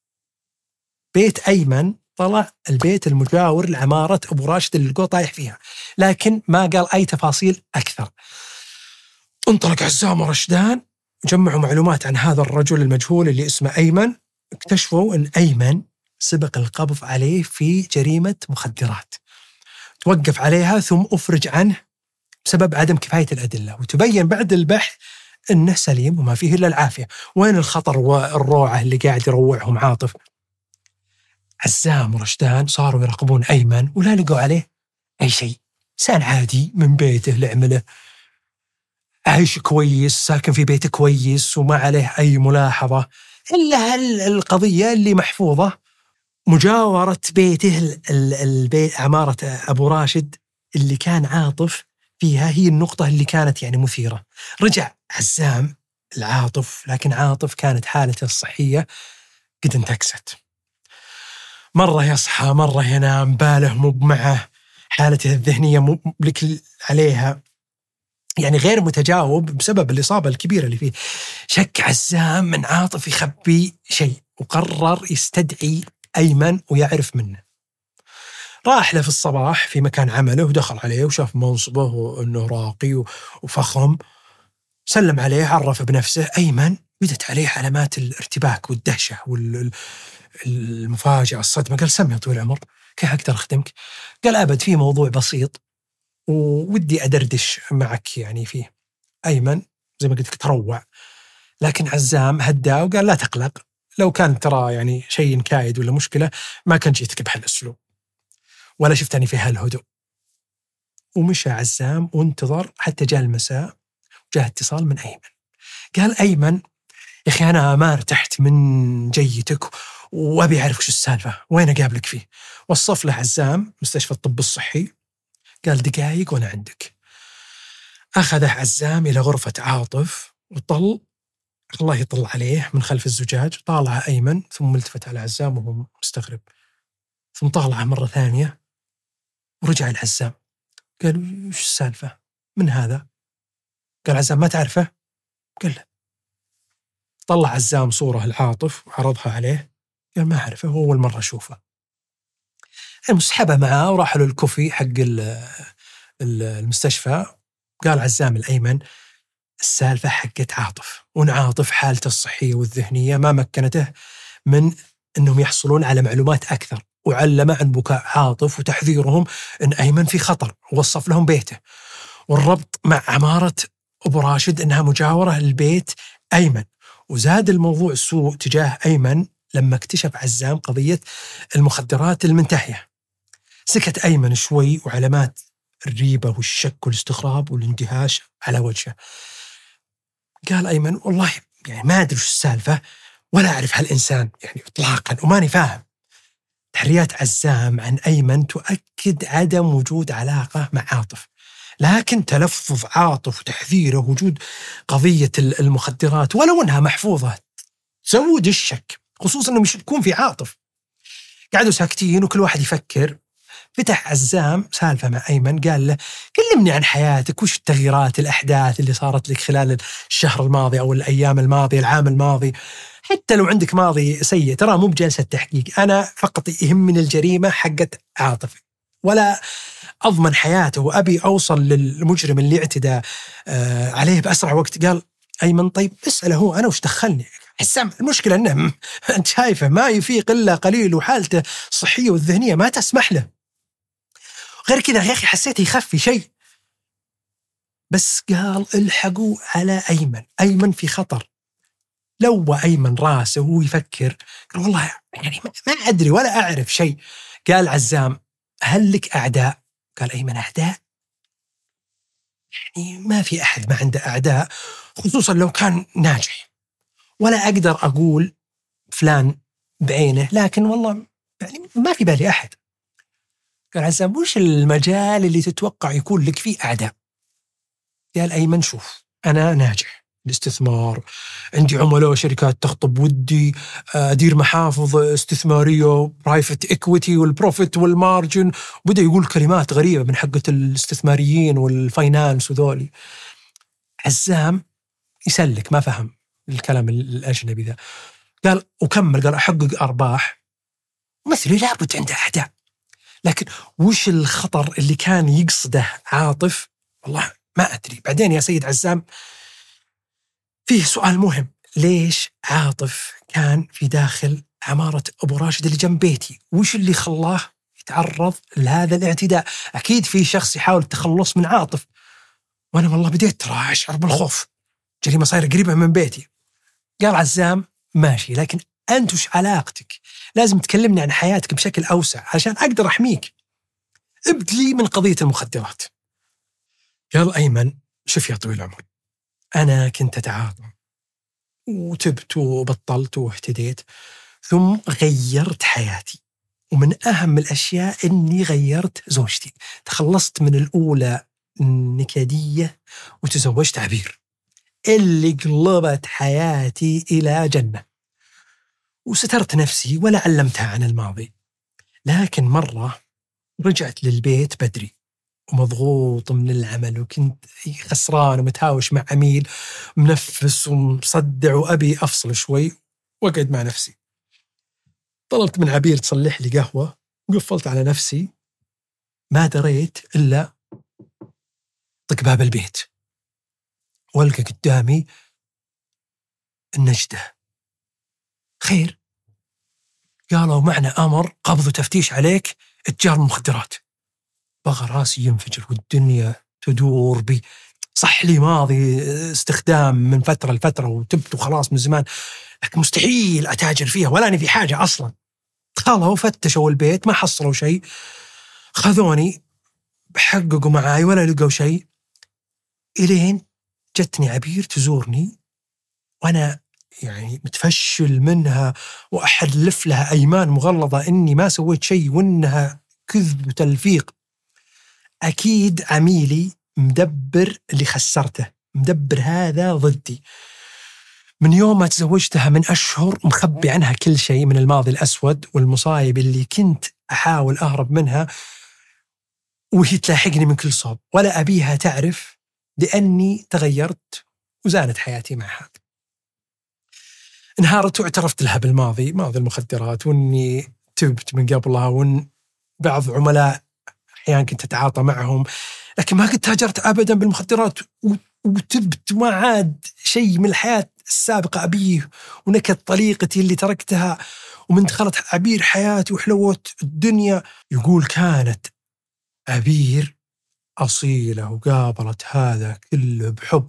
بيت أيمن طلع البيت المجاور لعمارة أبو راشد اللي لقوه طايح فيها، لكن ما قال أي تفاصيل أكثر. انطلق عزام ورشدان جمعوا معلومات عن هذا الرجل المجهول اللي اسمه أيمن. اكتشفوا أن أيمن سبق القبض عليه في جريمة مخدرات، توقف عليها ثم أفرج عنه بسبب عدم كفاية الأدلة، وتبين بعد البحث أنه سليم وما فيه إلا العافية. وين الخطر والروعة اللي قاعد يروعهم عاطف؟ عزام ورشدان صاروا يراقبون أيمن ولا لقوا عليه أي شيء، إنسان عادي من بيته لعمله، عايش كويس ساكن في بيته كويس وما عليه أي ملاحظة، إلا هالقضية اللي محفوظة مجاورة بيته البيت عمارة أبو راشد اللي كان عاطف فيها هي النقطة اللي كانت يعني مثيرة. رجع عزام العاطف، لكن عاطف كانت حالته الصحية قد انتكست، مرة يصحى مرة ينام، باله مو معه، حالته الذهنية مو لك عليها، يعني غير متجاوب بسبب الإصابة الكبيرة اللي فيه. شك عزام من عاطف يخبي شيء، وقرر يستدعي أيمن ويعرف منه. راح له في الصباح في مكان عمله ودخل عليه وشاف منصبه وأنه راقي وفخم، سلم عليه، عرف بنفسه. أيمن بدت عليه علامات الارتباك والدهشة والمفاجأة الصدمة. قال: سمي طويل العمر، كيف أقدر أخدمك؟ قال: أبد، في موضوع بسيط وودي أدردش معك يعني فيه. أيمن زي ما قلت لك تروع، لكن عزام هدا وقال: لا تقلق، لو كان ترى يعني شيء كايد ولا مشكلة ما كان جيتك بهالأسلوب ولا شفتني في هالهدوء. ومشى عزام وانتظر حتى جاء المساء، جاء اتصال من أيمن. قال: أيمن يا أخي أنا ما ارتحت من جيتك وأبي أعرف شو السالفة، وين أقابلك فيه؟ وصف له عزام مستشفى الطب الصحي. قال: دقائق وأنا عندك. أخذه عزام إلى غرفة عاطف وطل الله يطلع عليه من خلف الزجاج. طالع أيمن ثم التفت على عزام وهو مستغرب، ثم طالعه مرة ثانية ورجع العزام. قال: وش السالفة؟ من هذا؟ قال عزام: ما تعرفه؟ قال له. طلع عزام صورة العاطف وعرضها عليه. قال: ما أعرفه، هو أول مرة أشوفه. المسحبة معاه وراح له الكوفي حق المستشفى. قال عزام الأيمن: السالفة حقت عاطف، وإن عاطف حالته الصحية والذهنية ما مكنته من أنهم يحصلون على معلومات أكثر، وعلم عن بكاء عاطف وتحذيرهم أن أيمن في خطر، ووصف لهم بيته والربط مع عمارة أبو راشد أنها مجاورة للبيت أيمن. وزاد الموضوع سوء تجاه أيمن لما اكتشف عزام قضية المخدرات المنتهية. سكت أيمن شوي وعلامات الريبة والشك والاستغراب والاندهاش على وجهه. قال أيمن: والله يعني ما أدري وش السالفة ولا أعرف هالإنسان يعني إطلاقا وماني فاهم. تحريات عزام عن أيمن تؤكد عدم وجود علاقة مع عاطف، لكن تلفظ عاطف وتحذيره وجود قضية المخدرات ولو أنها محفوظة تزود الشك، خصوصا أنهم يشكون في عاطف. قعدوا ساكتين وكل واحد يفكر. فتح عزام سالفة مع أيمن، قال له: كلمني عن حياتك، وش التغييرات الأحداث اللي صارت لك خلال الشهر الماضي أو الأيام الماضية العام الماضي، حتى لو عندك ماضي سيء، ترى مو بجلسة تحقيق، أنا فقط يهمني الجريمة حقت عاطف ولا أضمن حياته، وأبي أوصل للمجرم اللي اعتدى عليه بأسرع وقت. قال أيمن: طيب اسأله هو، أنا وش دخلني؟ عزام المشكلة أنه أنت شايفه ما يفيق إلا قليل وحالته الصحية والذهنية ما تسمح له، غير كذا يا أخي حسيت يخفي شيء. بس قال: الحقوا على أيمن، أيمن في خطر. لو أيمن راسه وهو يفكر، قال: والله يعني ما أدري ولا أعرف شيء. قال عزام: هل لك أعداء؟ قال أيمن: أعداء؟ يعني ما في أحد ما عنده أعداء، خصوصا لو كان ناجح، ولا أقدر أقول فلان بعينه، لكن والله يعني ما في بالي أحد. قال عزام: وش المجال اللي تتوقع يكون لك فيه أعداء؟ قال أيمن: شوف، أنا ناجح، الاستثمار، عندي عملاء وشركات تخطب ودي، أدير محافظ استثمارية، برايفت إكويتي والبروفيت والمارجن. وبدأ يقول كلمات غريبة من حقة الاستثماريين والفاينانس وذولي. عزام يسلك ما فهم الكلام الأجنبي ذا. قال وكمل، قال: أحقق أرباح، مثلي لابد عنده أعداء، لكن وش الخطر اللي كان يقصده عاطف؟ والله ما أدري. بعدين يا سيد عزام فيه سؤال مهم، ليش عاطف كان في داخل عمارة أبو راشد اللي جنب بيتي؟ وش اللي خلاه يتعرض لهذا الاعتداء؟ أكيد في شخص يحاول التخلص من عاطف، وأنا والله بديت ترى أشعر بالخوف، جريمة صايرة قريبة من بيتي. قال عزام: ماشي، لكن أنت وش علاقتك؟ لازم تكلمني عن حياتك بشكل أوسع عشان أقدر أحميك. ابدلي من قضية المخدرات. قال أيمن: شوف يا طويل العمر، أنا كنت أتعاطى وتبت وبطلت واهتديت، ثم غيرت حياتي ومن أهم الأشياء إني غيرت زوجتي، تخلصت من الأولى النكدية وتزوجت عبير اللي قلبت حياتي إلى جنة، وسترت نفسي ولا علمتها عن الماضي. لكن مرة رجعت للبيت بدري ومضغوط من العمل، وكنت خسران ومتهاوش مع عميل، منفس ومصدع وأبي أفصل شوي وأقعد مع نفسي. طلبت من عبير تصلح لي قهوة وقفلت على نفسي، ما دريت إلا طق باب البيت والقى قدامي النجدة. خير؟ قالوا معنا أمر قبض وتفتيش عليك اتجار المخدرات. بغى راسي ينفجر والدنيا تدور بي. صح لي ماضي استخدام من فترة لفترة وتبت وخلاص من زمان، لكن مستحيل أتاجر فيها ولا أنا في حاجة أصلا. خلوا فتشوا البيت ما حصلوا شيء، خذوني حققوا معاي ولا لقوا شيء، إلين جتني عبير تزورني وأنا يعني متفشل منها وأحلف لها أيمان مغلظة إني ما سويت شيء وإنها كذب وتلفيق. أكيد عميلي مدبر اللي خسرته، مدبر هذا ضدي. من يوم ما تزوجتها من أشهر مخبي عنها كل شيء من الماضي الأسود والمصايب اللي كنت أحاول أهرب منها، وهي تلاحقني من كل صوب ولا أبيها تعرف، لأني تغيرت وزانت حياتي معها. انهارت واعترفت لها بالماضي، ماضي المخدرات، واني تبت من قبلها، وان بعض عملاء احيانا كنت اتعاطى معهم، لكن ما كنت تاجرت ابدا بالمخدرات، وتبت وما عاد شيء من الحياة السابقة أبيه، ونكت طليقتي اللي تركتها، ومن دخلت عبير حياتي وحلوت الدنيا. يقول كانت عبير أصيلة وقابلت هذا كله بحب،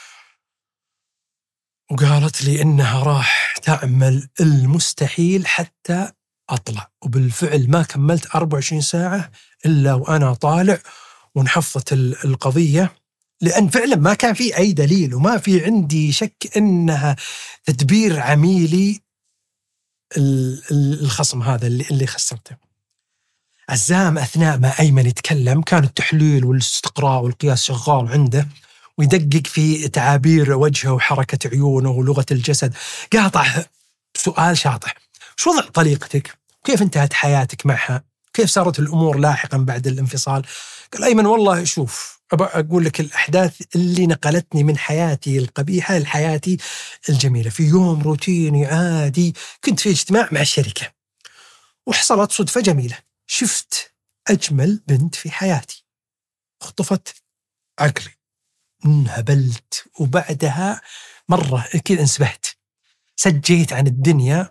وقالت لي إنها راح تعمل المستحيل حتى أطلع، وبالفعل ما كملت أربع وعشرين ساعة إلا وأنا طالع ونحفظت القضية، لأن فعلا ما كان في أي دليل وما في عندي شك إنها تدبير عميلي الخصم هذا اللي, اللي خسرته. عزام أثناء ما أيمن يتكلم كان التحليل والاستقراء والقياس شغال عنده، ويدقق في تعابير وجهه وحركة عيونه ولغة الجسد. قاطع سؤال شاطح: شو وضع طليقتك؟ كيف انتهت حياتك معها؟ كيف صارت الأمور لاحقا بعد الانفصال؟ قال أيمن والله شوف، أبى أقول لك الأحداث اللي نقلتني من حياتي القبيحة لحياتي الجميلة. في يوم روتيني عادي كنت في اجتماع مع الشركة، وحصلت صدفة جميلة، شفت أجمل بنت في حياتي، خطفت عقلي، انهبلت، وبعدها مرة كذا انسبحت، سجيت عن الدنيا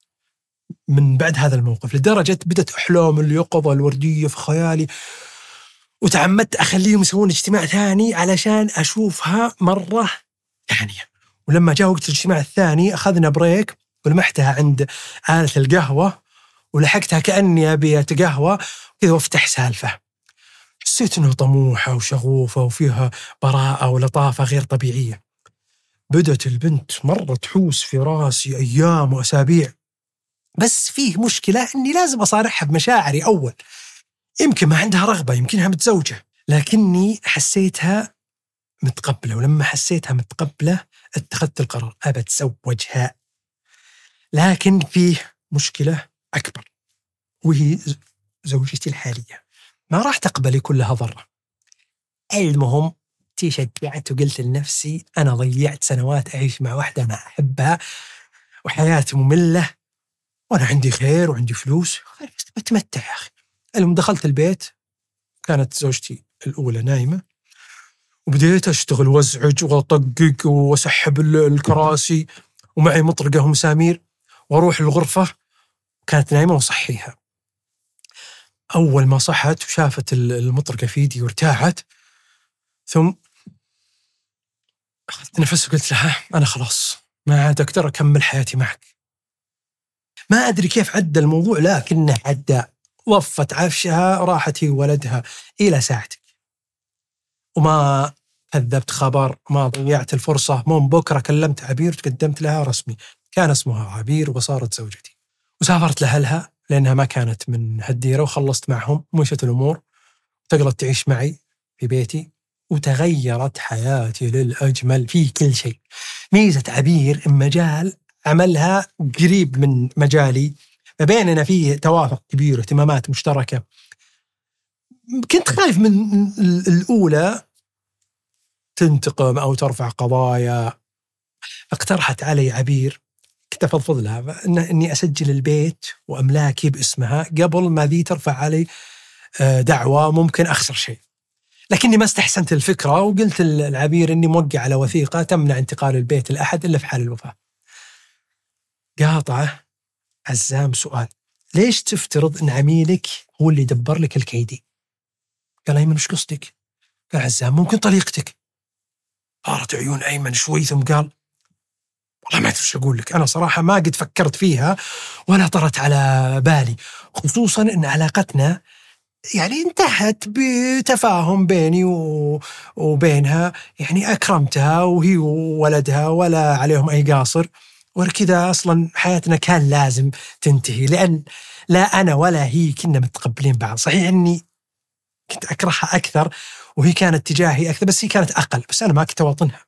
من بعد هذا الموقف، لدرجة بدت أحلام اليقظة الوردية في خيالي، وتعمدت أخليهم يسوون اجتماع ثاني علشان أشوفها مرة ثانية. ولما جاء وقت الاجتماع الثاني أخذنا بريك، ولمحتها عند آلة القهوة، ولحقتها كأني أبي أتقهوى كذا وافتح سالفة. حسيت أنه طموحة وشغوفة وفيها براءة ولطافة غير طبيعية. بدت البنت مرة تحوس في راسي أيام وأسابيع، بس فيه مشكلة أني لازم أصارحها بمشاعري أول. يمكن ما عندها رغبة، يمكنها متزوجة، لكني حسيتها متقبلة، ولما حسيتها متقبلة اتخذت القرار أبى أتزوجها. لكن فيه مشكلة أكبر، وهي زوجتي الحالية ما راح تقبلي كلها ضرة. المهم تشجعت وقلت لنفسي أنا ضيعت سنوات أعيش مع واحدة ما أحبها وحياتي مملة، وأنا عندي خير وعندي فلوس، بتمتع يا أخي. المهم دخلت البيت، كانت زوجتي الأولى نايمة، وبديت أشتغل وأزعج وأطقق وأسحب الكراسي، ومعي مطرقة ومسامير، وأروح الغرفة كانت نايمة وصحيها. أول ما صحت وشافت المطرقة في يدي وارتاحت، ثم أخذت نفس وقلت لها أنا خلاص ما عاد أقدر أكمل حياتي معك. ما أدري كيف عدى الموضوع، لكنه عدى. وفت عفشها، راحت هي وولدها إلى ساعتك، وما كذبت خبر، ما ضيعت الفرصة. من بكرة كلمت عبير، تقدمت لها رسمي، كان اسمها عبير وصارت زوجتي، وسافرت لأهلها لأنها ما كانت من هالديرة، وخلصت معهم مشت الأمور، تقلت تعيش معي في بيتي، وتغيرت حياتي للأجمل في كل شيء. ميزة عبير مجال عملها قريب من مجالي، فبيننا فيه توافق كبير واهتمامات مشتركة. كنت خايف من الأولى تنتقم أو ترفع قضايا، اقترحت علي عبير، كنت أفضفض لها إني أسجل البيت وأملاكي باسمها قبل ما ذي ترفع علي دعوة ممكن أخسر شيء. لكني ما استحسنت الفكرة، وقلت العبير إني موقع على وثيقة تمنع انتقال البيت لأحد إلا في حال الوفاة. قاطعه عزام سؤال: ليش تفترض إن عميلك هو اللي يدبر لك الكيدي؟ قال: أيمن وش قصدك؟ قال عزام: ممكن طليقتك. طارت عيون أيمن شوي، ثم قال: والله ما أدري وش أقول لك، أنا صراحة ما قد فكرت فيها ولا طرت على بالي، خصوصا إن علاقتنا يعني انتهت بتفاهم بيني وبينها، يعني أكرمتها وهي وولدها ولا عليهم أي قاصر، وكذا أصلا حياتنا كان لازم تنتهي، لأن لا أنا ولا هي كنا متقبلين بعض. صحيح أني كنت أكرهها أكثر وهي كانت تجاهي أكثر، بس هي كانت أقل، بس أنا ما كنت أواطنها.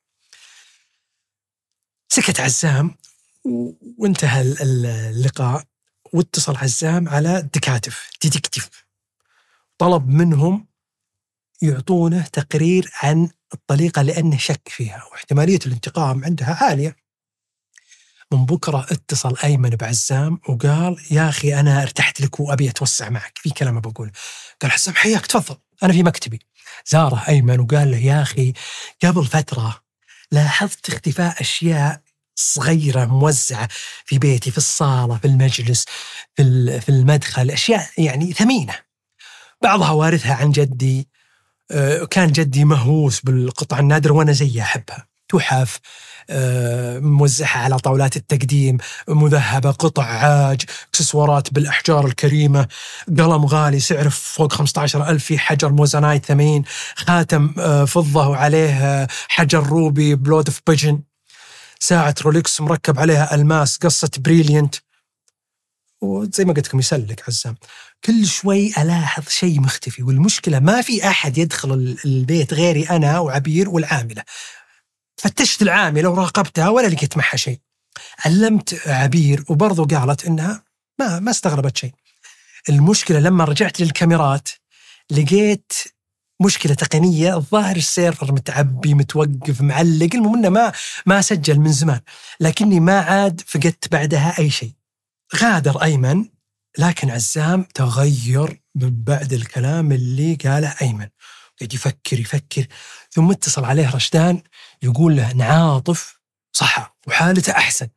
سكت عزام وانتهى اللقاء، واتصل عزام على الدكاتف ديتكتيف، طلب منهم يعطونه تقرير عن الطليقة لأنه شك فيها واحتمالية الانتقام عندها عالية. من بكرة اتصل أيمن بعزام وقال: يا أخي أنا ارتحت لك وأبي أتوسع معك في كلام بقوله. قال عزام: حياك، تفضل أنا في مكتبي. زاره أيمن وقال له: يا أخي قبل فترة لاحظت اختفاء أشياء صغيرة موزعة في بيتي، في الصالة، في المجلس، في في المدخل، أشياء يعني ثمينة، بعضها وارثها عن جدي، كان جدي مهووس بالقطع النادرة وأنا زيها أحبها، تحف موزعها على طاولات التقديم، مذهبة، قطع عاج، اكسسوارات بالأحجار الكريمة، قلم غالي سعره فوق خمسة عشر ألف في حجر موزانايت ثمين، خاتم فضة وعليه حجر روبي بلود اوف بيجن، ساعة رولكس مركب عليها ألماس قصة بريليانت. وزي ما قلت لكم يسلك عزام، كل شوي ألاحظ شيء مختفي، والمشكلة ما في أحد يدخل البيت غيري أنا وعبير والعاملة. فتشت العاملة وراقبتها ولا لقيت معها شيء. علمت عبير وبرضو قالت إنها ما ما استغربت شيء. المشكلة لما رجعت للكاميرات لقيت مشكلة تقنية، الظاهر السيرفر متعبي متوقف معلق، المهم إنه ما ما سجل من زمان، لكني ما عاد فقدت بعدها أي شيء. غادر أيمن، لكن عزام تغير بعد الكلام اللي قاله أيمن، قاعد يفكر يفكر ثم اتصل عليه رشدان يقول له إن عاطف صحى وحالته أحسن.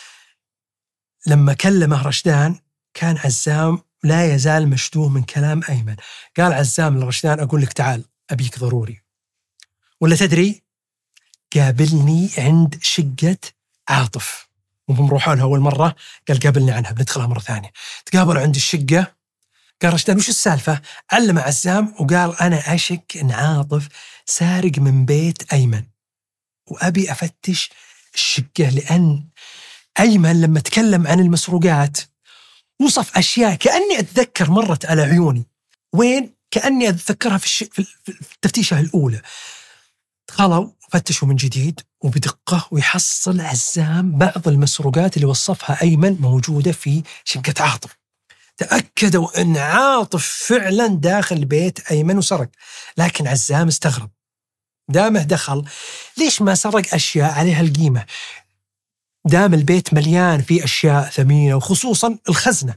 لما كلمه رشدان كان عزام لا يزال مشدوه من كلام أيمن. قال عزام لرشدان: أقول لك تعال أبيك ضروري، ولا تدري قابلني عند شقة عاطف، وهم روحوا لها أول مرة قال قابلني عنها بندخلها مرة ثانية. تقابلوا عند الشقة، قال رشدان: وش السالفة؟ علم عزام وقال: أنا أشك إن عاطف سارق من بيت أيمن وأبي أفتش الشقة، لأن أيمن لما تكلم عن المسروقات وصف أشياء كأني أتذكر مرت على عيوني، وين كأني أتذكرها في, الش... في التفتيشة الأولى. دخلوا فتشوا من جديد وبدقة، ويحصل عزام بعض المسروقات اللي وصفها أيمن موجودة في شقة عاطف. تأكدوا أن عاطف فعلا داخل بيت أيمن وسرق، لكن عزام استغرب، دامه دخل ليش ما سرق أشياء عليها القيمة؟ دام البيت مليان فيه أشياء ثمينة وخصوصا الخزنة،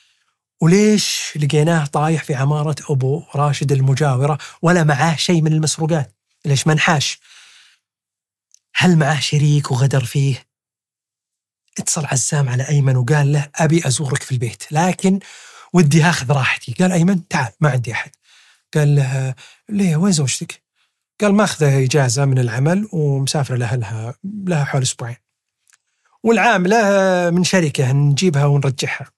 وليش لقيناه طايح في عمارة أبو راشد المجاورة ولا معاه شيء من المسروقات؟ ليش ما نحاش؟ هل معاه شريك وغدر فيه؟ اتصل عزام على أيمن وقال له: أبي أزورك في البيت لكن ودي هاخذ راحتي. قال أيمن: تعال ما عندي أحد. قال له: ليه وين زوجتك؟ قال: ما أخذها إجازة من العمل ومسافرة لأهلها لها حول أسبوعين، والعاملة من شركة نجيبها ونرجعها.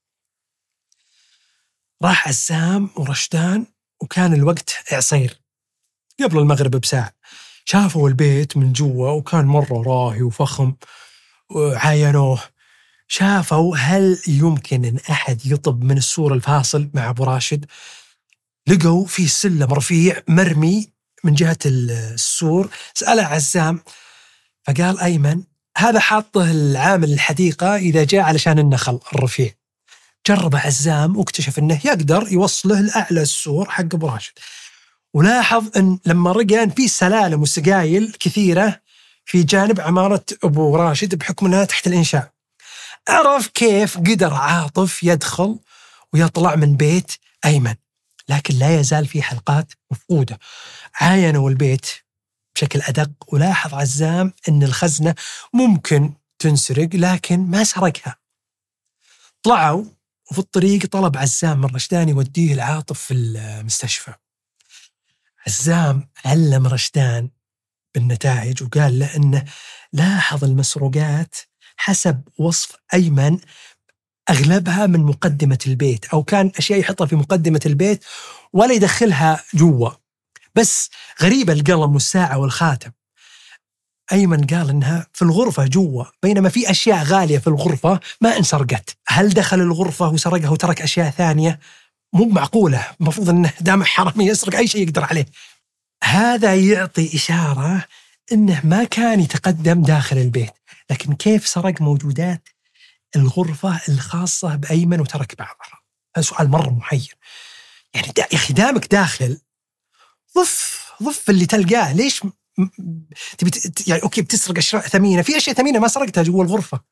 راح عزام ورشدان وكان الوقت عصير قبل المغرب بساعة، شافوا البيت من جوا وكان مرة راهي وفخم، وعاينوه شافوا هل يمكن أن أحد يطب من السور الفاصل مع أبو راشد. لقوا في سلم رفيع مرمي من جهة السور. سأله عزام فقال أيمن هذا حاطه العامل الحديقة إذا جاء علشان النخل الرفيع. جرب عزام واكتشف أنه يقدر يوصله لأعلى السور حق أبو راشد. ولاحظ أن لما رجع أن في سلالم وسقايل كثيرة في جانب عمارة أبو راشد بحكم أنها تحت الإنشاء. عرف كيف قدر عاطف يدخل ويطلع من بيت أيمن، لكن لا يزال في حلقات مفقودة. عاينوا البيت بشكل أدق ولاحظ عزام أن الخزنة ممكن تنسرق لكن ما سرقها. طلعوا وفي الطريق طلب عزام من رشدان يوديه العاطف في المستشفى. عزام علم رشدان بالنتائج وقال له أنه لاحظ المسروقات حسب وصف أيمن أغلبها من مقدمة البيت، أو كان أشياء يحطها في مقدمة البيت ولا يدخلها جوا، بس غريبة القلم والساعة والخاتم. أيمن قال إنها في الغرفة جوا، بينما في أشياء غالية في الغرفة ما انسرقت. هل دخل الغرفة وسرقها وترك أشياء ثانية؟ مو معقولة، المفروض إنه دام حرامي يسرق أي شيء يقدر عليه. هذا يعطي إشارة إنه ما كان يتقدم داخل البيت، لكن كيف سرق موجودات الغرفة الخاصة بأيمن وترك بعضها؟ هذا سؤال مرة محير. يعني دا يا أخي دامك داخل ضف ضف اللي تلقاه. ليش م... تبي ت... يعني أوكي بتسرق أشياء ثمينة، في أشياء ثمينة ما سرقتها جوا الغرفة.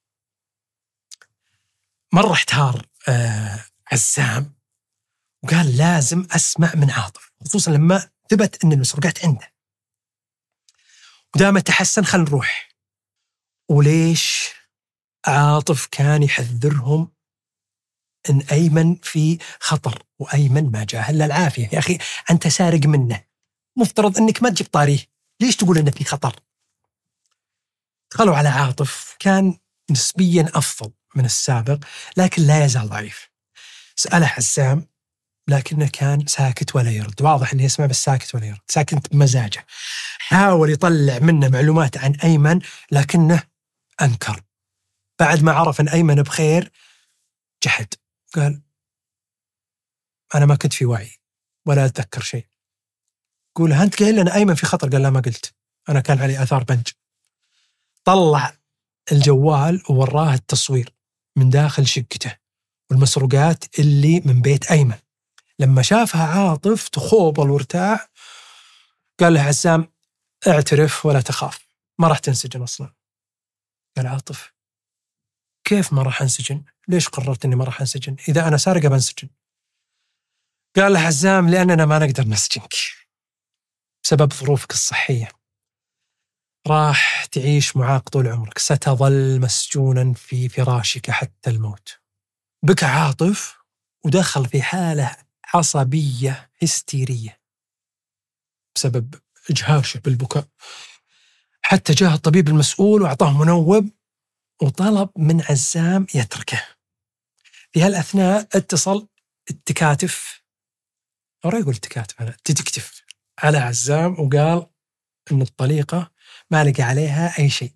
مرة احتار آه عزام وقال لازم أسمع من عاطف، خصوصا لما ثبت أن المسروقات عنده. ودام تحسن خل نروح. وليش عاطف كان يحذرهم أن أيمن في خطر، وأيمن ما جاه إلا العافية. يا أخي أنت سارق منه، مفترض أنك ما تجيب طاريه، ليش تقول أنه في خطر؟ دخلوا على عاطف، كان نسبيا أفضل من السابق لكن لا يزال ضعيف. سأله عزام لكنه كان ساكت ولا يرد، واضح أنه يسمع بس ساكت ولا يرد، ساكت بمزاجه. حاول يطلع منه معلومات عن أيمن لكنه أنكر. بعد ما عرف أن أيمن بخير جحد، قال أنا ما كنت في وعي ولا أتذكر شيء. قول أنت قايل لنا أيمن في خطر؟ قال لا ما قلت، أنا كان علي آثار بنج. طلع الجوال ووراه التصوير من داخل شقته والمسروقات اللي من بيت أيمن. لما شافها عاطف تخوبل وارتاع، قال له عزام اعترف ولا تخاف، ما راح تنسجن أصلا. قال عاطف كيف ما راح أنسجن؟ ليش قررت أني ما راح أنسجن؟ إذا أنا سارقة بنسجن. قال له عزام لأننا ما نقدر نسجنك بسبب ظروفك الصحية، راح تعيش معاق طول عمرك، ستظل مسجونا في فراشك حتى الموت. بكى عاطف ودخل في حالة عصبية هستيرية بسبب إجهاشه بالبكاء، حتى جاء الطبيب المسؤول وأعطاه منوب وطلب من عزام يتركه. في هالأثناء اتصل التكاتف، أو يقول التكاتف أنا تتكتف على عزام وقال إن الطليقة ما لقى عليها أي شيء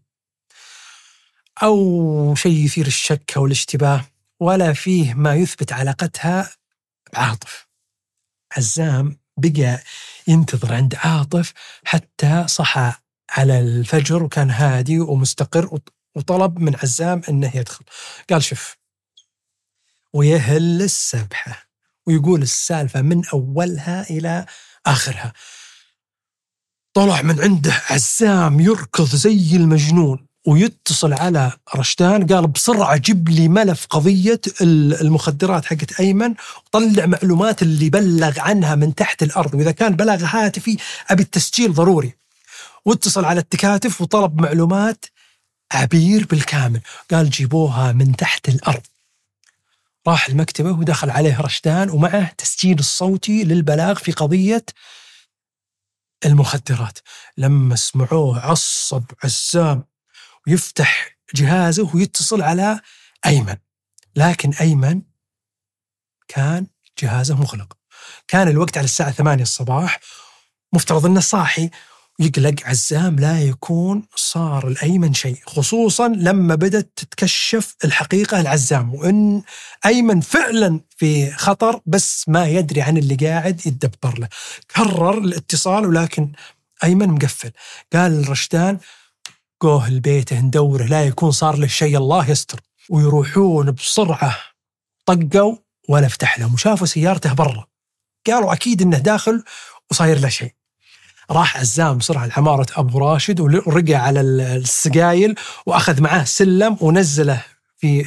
أو شيء يثير الشك أو الاشتباه، ولا فيه ما يثبت علاقتها بعاطف. عزام بقى ينتظر عند عاطف حتى صحى على الفجر وكان هادي ومستقر، وطلب من عزام أنه يدخل. قال شوف، ويهل السبحة ويقول السالفة من أولها إلى آخرها. طلع من عنده عزام يركض زي المجنون ويتصل على رشدان، قال بسرعة جيب لي ملف قضية المخدرات حقت أيمن وطلع معلومات اللي بلغ عنها من تحت الأرض، وإذا كان بلاغ هاتفي أبي التسجيل ضروري. واتصل على التكاتف وطلب معلومات عبير بالكامل، قال جيبوها من تحت الأرض. راح المكتبة ودخل عليه رشدان ومعه تسجيل الصوتي للبلاغ في قضية المخدرات. لما سمعوه عصب عزام ويفتح جهازه ويتصل على أيمن، لكن أيمن كان جهازه مغلق. كان الوقت على الساعة ثمانية الصباح، مفترض أنه صاحي، يقلق عزام لا يكون صار الأيمن شيء، خصوصا لما بدأت تتكشف الحقيقة العزام وإن أيمن فعلا في خطر بس ما يدري عن اللي قاعد يتدبر له. كرر الاتصال ولكن أيمن مقفل. قال رشدان قوه البيت ندوره لا يكون صار له شيء الله يستر. ويروحون بسرعة، طقوا ولا فتح لهم وشافوا سيارته برا، قالوا أكيد إنه داخل وصاير له شيء. راح عزام بسرعة لعمارة أبو راشد ورجع على السقايل وأخذ معاه سلم ونزله في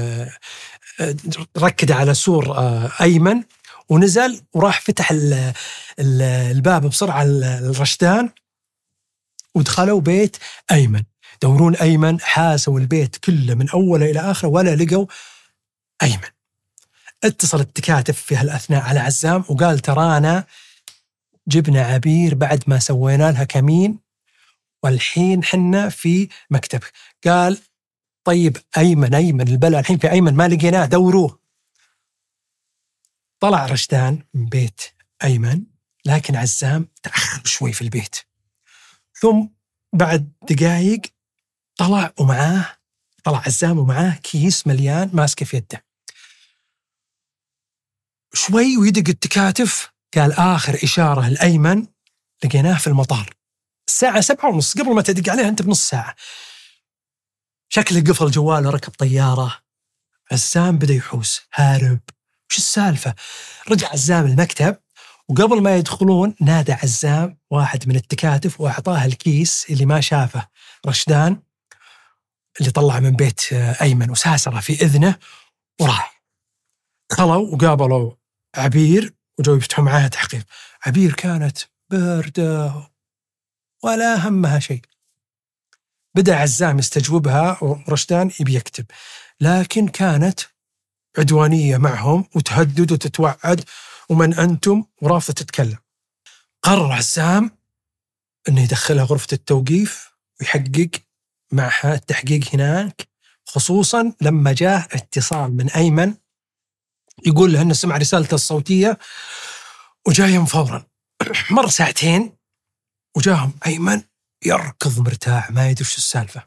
ركده على سور أيمن ونزل وراح فتح الباب بسرعة لرشدان ودخلوا بيت أيمن. دورون أيمن، حاسوا البيت كله من أوله إلى آخره ولا لقوا أيمن. اتصل التكاتف في هالأثناء على عزام وقال ترانا جبنا عبير بعد ما سوينا لها كمين والحين حنا في مكتبك. قال طيب أيمن أيمن البلا الحين في أيمن ما لقيناه دوروه. طلع رشدان من بيت أيمن لكن عزام تأخر شوي في البيت، ثم بعد دقائق طلع ومعاه طلع عزام ومعاه كيس مليان ماسكه في يده. شوي ويدق التكاتف، قال آخر إشارة الأيمن لقيناه في المطار الساعة سبعة ونص، قبل ما تدق عليه أنت بنص ساعة. شكله قفل جواله ركب طيارة. عزام بدأ يحوس هارب، وش السالفة؟ رجع عزام المكتب وقبل ما يدخلون نادى عزام واحد من التكاتف وأعطاه الكيس اللي ما شافه رشدان اللي طلع من بيت أيمن وساسره في إذنه وراح. دخلوا وقابلوا عبير وجو يفتحوا معاها تحقيق. عبير كانت باردة ولا همها شيء. بدأ عزام يستجوبها ورشدان يبي يكتب، لكن كانت عدوانية معهم وتهدد وتتوعد ومن أنتم ورافضة تتكلم. قرر عزام أنه يدخلها غرفة التوقيف ويحقق معها التحقيق هناك، خصوصا لما جاء اتصال من أيمن يقول له أنه سمع رسالته الصوتية وجايهم فورا. مر ساعتين وجاهم أيمن يركض مرتاح ما يدري وش السالفة.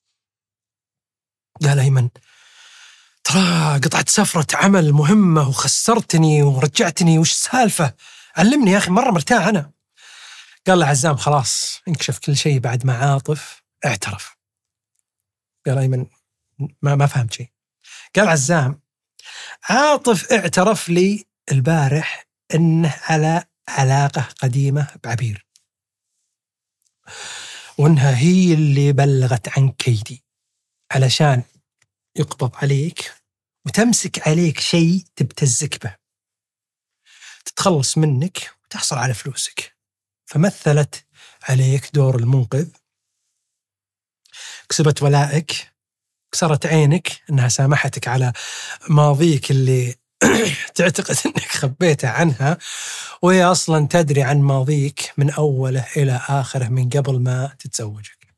قال أيمن ترى قطعت سفرة عمل مهمة وخسرتني ورجعتني، وش السالفة؟ علمني يا أخي مرة مرتاح أنا. قال له عزام خلاص انكشف كل شيء بعد ما عاطف اعترف. قال أيمن ما ما فهمت شيء. قال عزام عاطف اعترف لي البارح انه على علاقة قديمة بعبير وانها هي اللي بلغت عن كيدي علشان يقبض عليك وتمسك عليك شيء تبتزك به، تتخلص منك وتحصل على فلوسك. فمثلت عليك دور المنقذ، كسبت ولائك، كسرت عينك أنها سامحتك على ماضيك اللي تعتقد أنك خبيته عنها، وهي أصلا تدري عن ماضيك من أوله إلى آخره من قبل ما تتزوجك.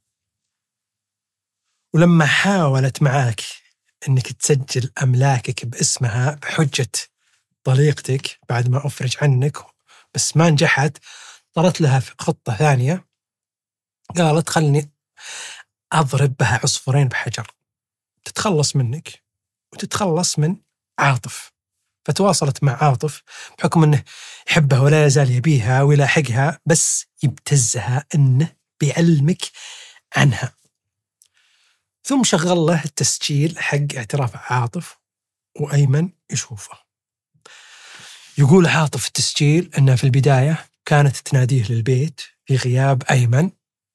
ولما حاولت معاك أنك تسجل أملاكك باسمها بحجة طليقتك بعد ما أفرج عنك بس ما نجحت، طرت لها خطة ثانية. قالت خلني أضرب بها عصفورين بحجر، تتخلص منك وتتخلص من عاطف. فتواصلت مع عاطف بحكم أنه يحبها ولا يزال يبيها ويلاحقها، بس يبتزها أنه بيعلمك عنها. ثم شغل له التسجيل حق اعتراف عاطف وأيمن يشوفه. يقول عاطف التسجيل أنها في البداية كانت تناديه للبيت في غياب أيمن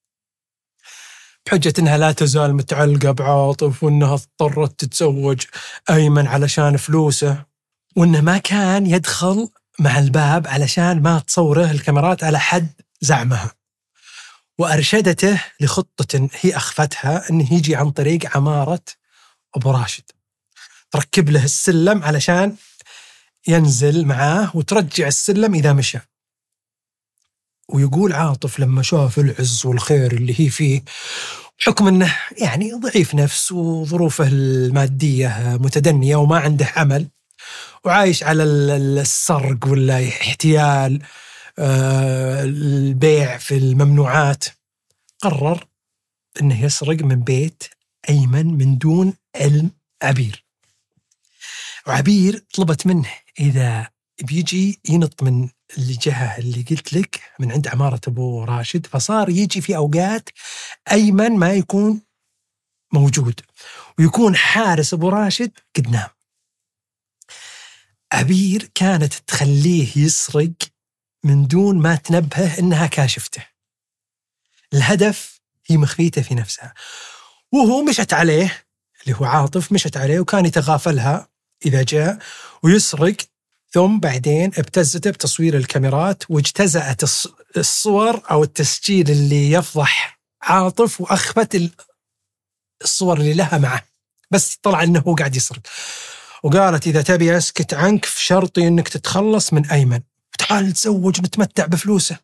بحجة أنها لا تزال متعلقة بعاطف وأنها اضطرت تتزوج أيمن علشان فلوسه، وأنه ما كان يدخل مع الباب علشان ما تصوره الكاميرات على حد زعمها. وأرشدته لخطة هي أخفتها أنه يجي عن طريق عمارة أبو راشد، تركب له السلم علشان ينزل معاه وترجع السلم إذا مشى. ويقول عاطف لما شاف العز والخير اللي هي فيه بحكم أنه يعني ضعيف نفس وظروفه المادية متدنية وما عنده عمل وعايش على السرق ولا احتيال البيع في الممنوعات، قرر أنه يسرق من بيت أيمن من دون علم عبير. وعبير طلبت منه إذا بيجي ينط من الجهة اللي قلت لك من عند عمارة أبو راشد، فصار يجي في أوقات أيمن ما يكون موجود ويكون حارس أبو راشد قد نام. عبير كانت تخليه يسرق من دون ما تنبهه إنها كاشفته. الهدف هي مخفيته في نفسها، وهو مشت عليه اللي هو عاطف، مشت عليه وكان يتغافلها إذا جاء ويسرق. ثم بعدين ابتزته بتصوير الكاميرات واجتزأت الصور أو التسجيل اللي يفضح عاطف، وأخفت الصور اللي لها معه، بس طلع أنه هو قاعد يسرق. وقالت إذا تبي أسكت عنك في شرطي أنك تتخلص من أيمن، تعال نتزوج نتمتع بفلوسه.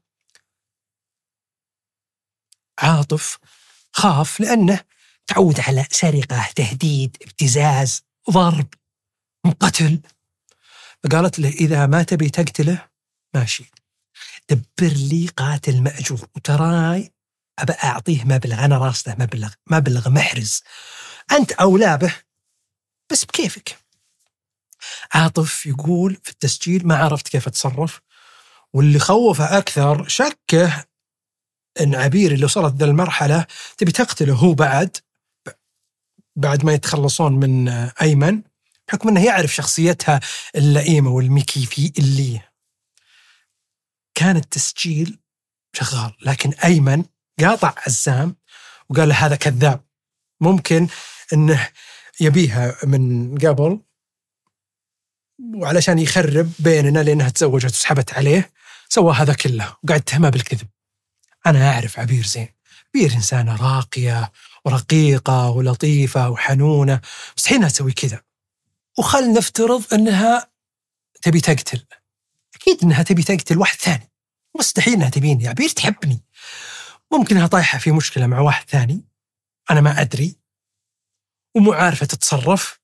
عاطف خاف لأنه تعود على سرقة، تهديد، ابتزاز، ضرب، قتل. فقالت له إذا ما تبي تقتله ماشي، دبر لي قاتل مأجور، وتراي أبى أعطيه مبلغ، أنا راسته مبلغ مبلغ محرز، أنت أولى به بس بكيفك. عاطف يقول في التسجيل ما عرفت كيف أتصرف، واللي خوفه أكثر شكه أن عبير اللي وصلت ذا المرحلة تبي تقتله هو بعد بعد ما يتخلصون من أيمن، بحكم أنه يعرف شخصيتها اللئيمة والمكيفي اللي كان التسجيل شغال. لكن أيمن قاطع عزام وقال له هذا كذاب، ممكن أنه يبيها من قبل وعلشان يخرب بيننا لأنها تزوجت وسحبت عليه، سوى هذا كله وقاعد تهمه بالكذب. أنا أعرف عبير زين، عبير إنسانة راقية ورقيقة ولطيفة وحنونة، مستحيل انها تسوي كذا. وخل نفترض أنها تبي تقتل، أكيد أنها تبي تقتل واحد ثاني، مستحيل أنها تبيني. عبير تحبني، ممكن أنها طايحة في مشكلة مع واحد ثاني أنا ما أدري ومو عارفة تتصرف.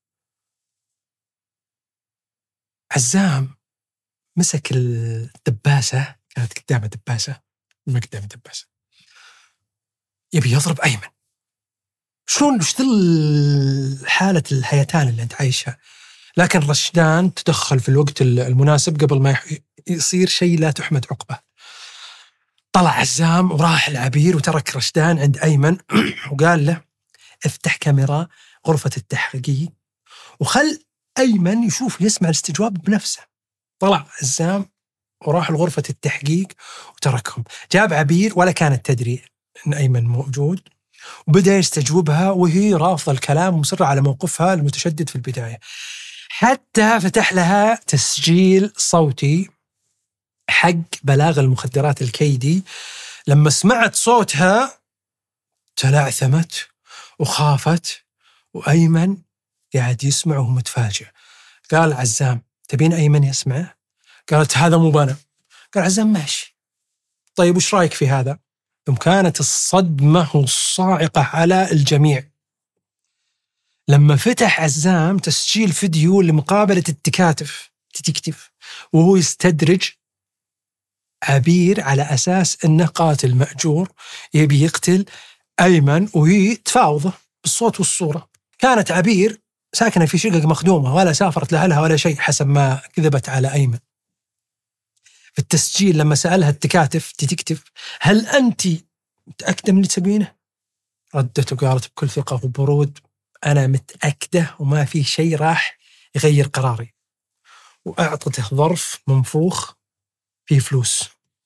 عزام مسك الدباسة، كانت قدامه دباسة، ما قدامه دباسة، يبي يضرب أيمن. شلون وش ذل حالة الهيتان اللي أنت عايشها؟ لكن رشدان تدخل في الوقت المناسب قبل ما يصير شيء لا تحمد عقبه. طلع عزام وراح العبير وترك رشدان عند أيمن وقال له افتح كاميرا غرفة التحقيق وخل أيمن يشوف يسمع الاستجواب بنفسه. طلع عزام وراح لغرفة التحقيق وتركهم. جاب عبير ولا كانت تدري أن أيمن موجود، وبدأ يستجوبها وهي رافضة الكلام ومصرة على موقفها المتشدد في البداية، حتى فتح لها تسجيل صوتي حق بلاغ المخدرات الكيدي. لما سمعت صوتها تلعثمت وخافت، وأيمن قاعد يسمع وهو متفاجئ. قال عزام تبين أيمن يسمعه؟ قالت هذا مو بنا. قال عزام ماشي، طيب وش رأيك في هذا؟ ثم كانت الصدمة الصاعقة على الجميع لما فتح عزام تسجيل فيديو لمقابلة التكاتف تتكتف وهو يستدرج عبير على أساس أنه قاتل مأجور يبي يقتل أيمن، وهي تفاوضه بالصوت والصورة. كانت عبير ساكنة في شقق مخدومة ولا سافرت لأهلها ولا شيء حسب ما كذبت على أيمن. في التسجيل لما سألها التكاتف تتكتف هل أنت متأكدة من اللي تسوينه؟ ردت وقالت بكل ثقة وبرود أنا متأكدة وما في شيء راح يغير قراري. وأعطته ظرف منفوخ فيه فلوس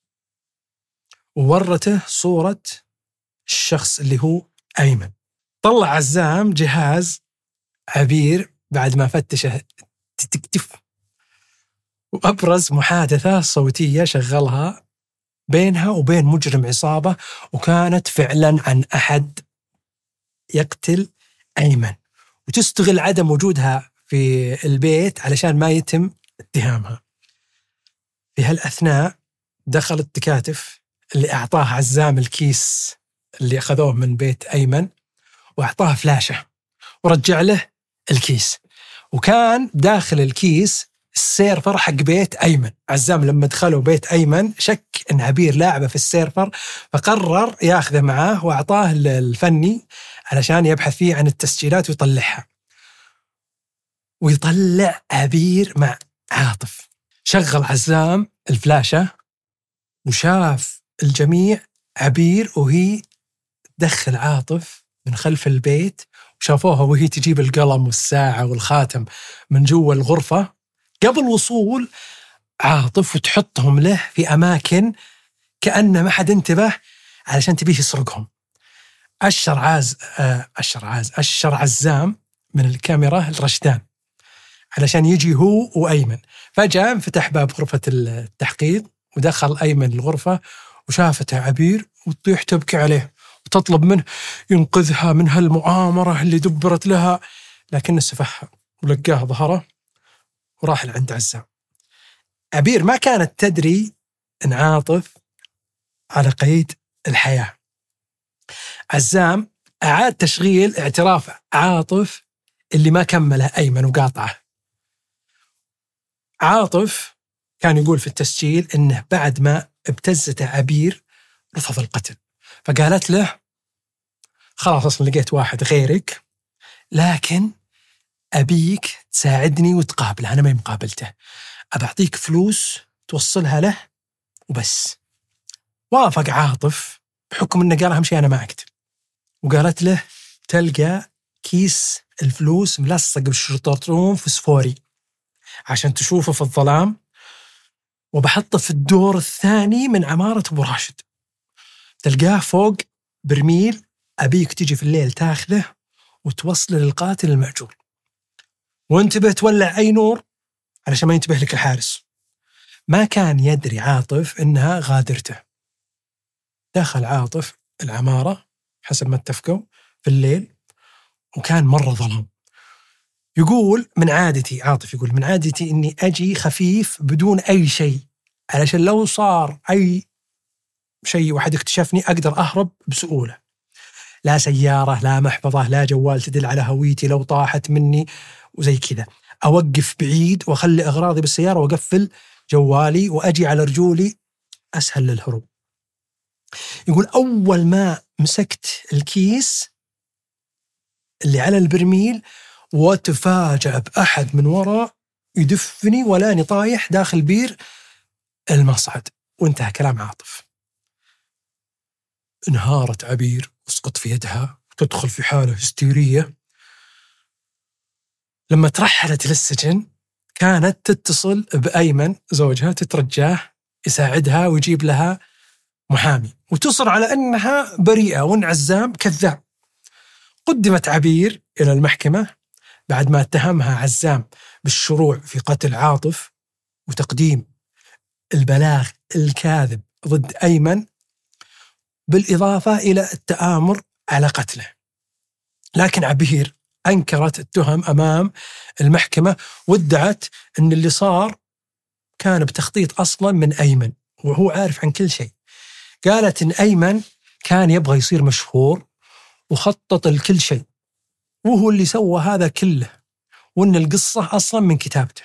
وورته صورة الشخص اللي هو أيمن. طلع عزام جهاز عبير بعد ما فتشه تتكتف وأبرز محادثة صوتية شغلها بينها وبين مجرم عصابة، وكانت فعلا عن أحد يقتل أيمن، وتستغل عدم وجودها في البيت علشان ما يتم اتهامها. في هالأثناء دخل التكاتف اللي أعطاه عزام الكيس اللي أخذوه من بيت أيمن وأعطاه فلاشة ورجع له الكيس، وكان داخل الكيس السيرفر حق بيت أيمن. عزام لما دخلوا بيت أيمن شك أن عبير لاعبة في السيرفر، فقرر ياخذه معاه وأعطاه الفني علشان يبحث فيه عن التسجيلات ويطلعها. ويطلع عبير مع عاطف. شغل عزام الفلاشة وشاف الجميع عبير وهي تدخل عاطف من خلف البيت، وشافوها وهي تجيب القلم والساعة والخاتم من جوا الغرفة قبل وصول عاطف، وتحطهم له في أماكن كأن ما حد انتبه علشان تبيه يسرقهم. أشر عاز أشر عاز أشر عزام من الكاميرا الرشدان علشان يجي هو وأيمن. فجأة فتح باب غرفة التحقيق ودخل أيمن الغرفة وشافتها عبير وتطيح تبكي عليه وتطلب منه ينقذها من هالمؤامرة اللي دبرت لها، لكن سفحها ولقاه ظهره وراح لعند عزام. عبير ما كانت تدري أن عاطف على قيد الحياة. عزام أعاد تشغيل اعتراف عاطف اللي ما كمله أيمن وقاطعه. عاطف كان يقول في التسجيل إنه بعد ما ابتزته عبير رفض القتل، فقالت له خلاص أصلا لقيت واحد غيرك، لكن أبيك تساعدني وتقابله، أنا ما مقابلته، أبعطيك فلوس توصلها له وبس. وافق عاطف بحكم إنه قال أهم شيء أنا ما أقتل، وقالت له تلقى كيس الفلوس ملصق بالشرطون فسفوري عشان تشوفه في الظلام، وبحطه في الدور الثاني من عمارة أبو راشد، تلقاه فوق برميل، أبيك تجي في الليل تاخذه وتوصله للقاتل المأجور، وانتبه تولع أي نور علشان ما ينتبه لك الحارس. ما كان يدري عاطف إنها غادرته. دخل عاطف العمارة حسب ما اتفقوا في الليل، وكان مرة ظلام. يقول من عادتي عاطف يقول من عادتي إني أجي خفيف بدون أي شيء، علشان لو صار أي شيء واحد اكتشفني أقدر أهرب بسهولة، لا سيارة لا محفظة لا جوال تدل على هويتي لو طاحت مني وزي كذا، أوقف بعيد وأخلي أغراضي بالسيارة وأقفل جوالي وأجي على رجولي أسهل للهروب. يقول أول ما مسكت الكيس اللي على البرميل وتفاجأ بأحد من وراء يدفني ولاني طايح داخل بير المصعد. وانتهى كلام عاطف. انهارت عبير وسقط في يدها وتدخل في حالة هستيرية. لما ترحلت للسجن كانت تتصل بأيمن زوجها تترجاه يساعدها ويجيب لها محامي، وتصر على أنها بريئة وأن عزام كذاب. قدمت عبير إلى المحكمة بعد ما اتهمها عزام بالشروع في قتل عاطف وتقديم البلاغ الكاذب ضد أيمن، بالإضافة إلى التآمر على قتله. لكن عبير أنكرت التهم أمام المحكمة وادعت أن اللي صار كان بتخطيط أصلا من أيمن وهو عارف عن كل شيء. قالت أن أيمن كان يبغى يصير مشهور وخطط لكل شيء وهو اللي سوى هذا كله، وأن القصة أصلا من كتابته،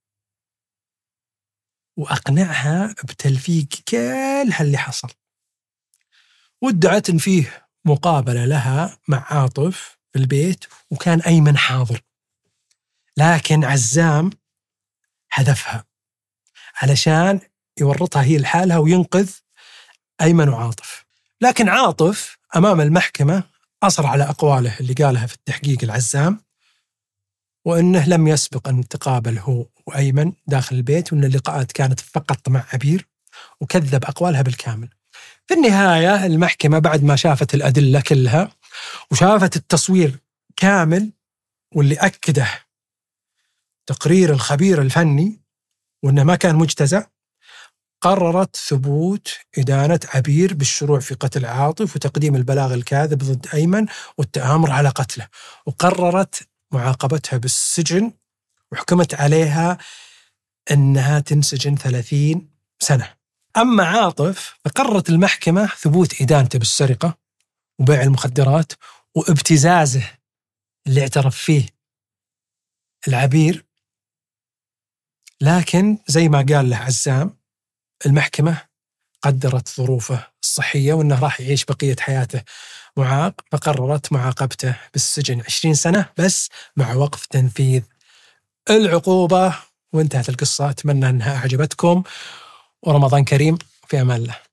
وأقنعها بتلفيق كل هاللي حصل. وادعت أن فيه مقابلة لها مع عاطف في البيت وكان أيمن حاضر، لكن عزام حذفها علشان يورطها هي لحالها وينقذ أيمن وعاطف. لكن عاطف أمام المحكمة أصر على أقواله اللي قالها في التحقيق العزام، وأنه لم يسبق أن تقابل هو وأيمن داخل البيت، وأن اللقاءات كانت فقط مع عبير، وكذب أقوالها بالكامل. في النهاية المحكمة بعد ما شافت الأدلة كلها وشافت التصوير كامل واللي أكده تقرير الخبير الفني وأنه ما كان مجتزأ، قررت ثبوت إدانة عبير بالشروع في قتل عاطف وتقديم البلاغ الكاذب ضد أيمن والتآمر على قتله، وقررت معاقبتها بالسجن وحكمت عليها أنها تنسجن ثلاثين سنة. أما عاطف فقررت المحكمة ثبوت إدانته بالسرقة وبيع المخدرات وابتزازه اللي اعترف فيه العبير لكن زي ما قال له عزام، المحكمة قدرت ظروفه الصحية وأنه راح يعيش بقية حياته معاق، فقررت معاقبته بالسجن عشرين سنة بس مع وقف تنفيذ العقوبة. وانتهت القصة. أتمنى أنها أعجبتكم، ورمضان كريم، في أمان الله.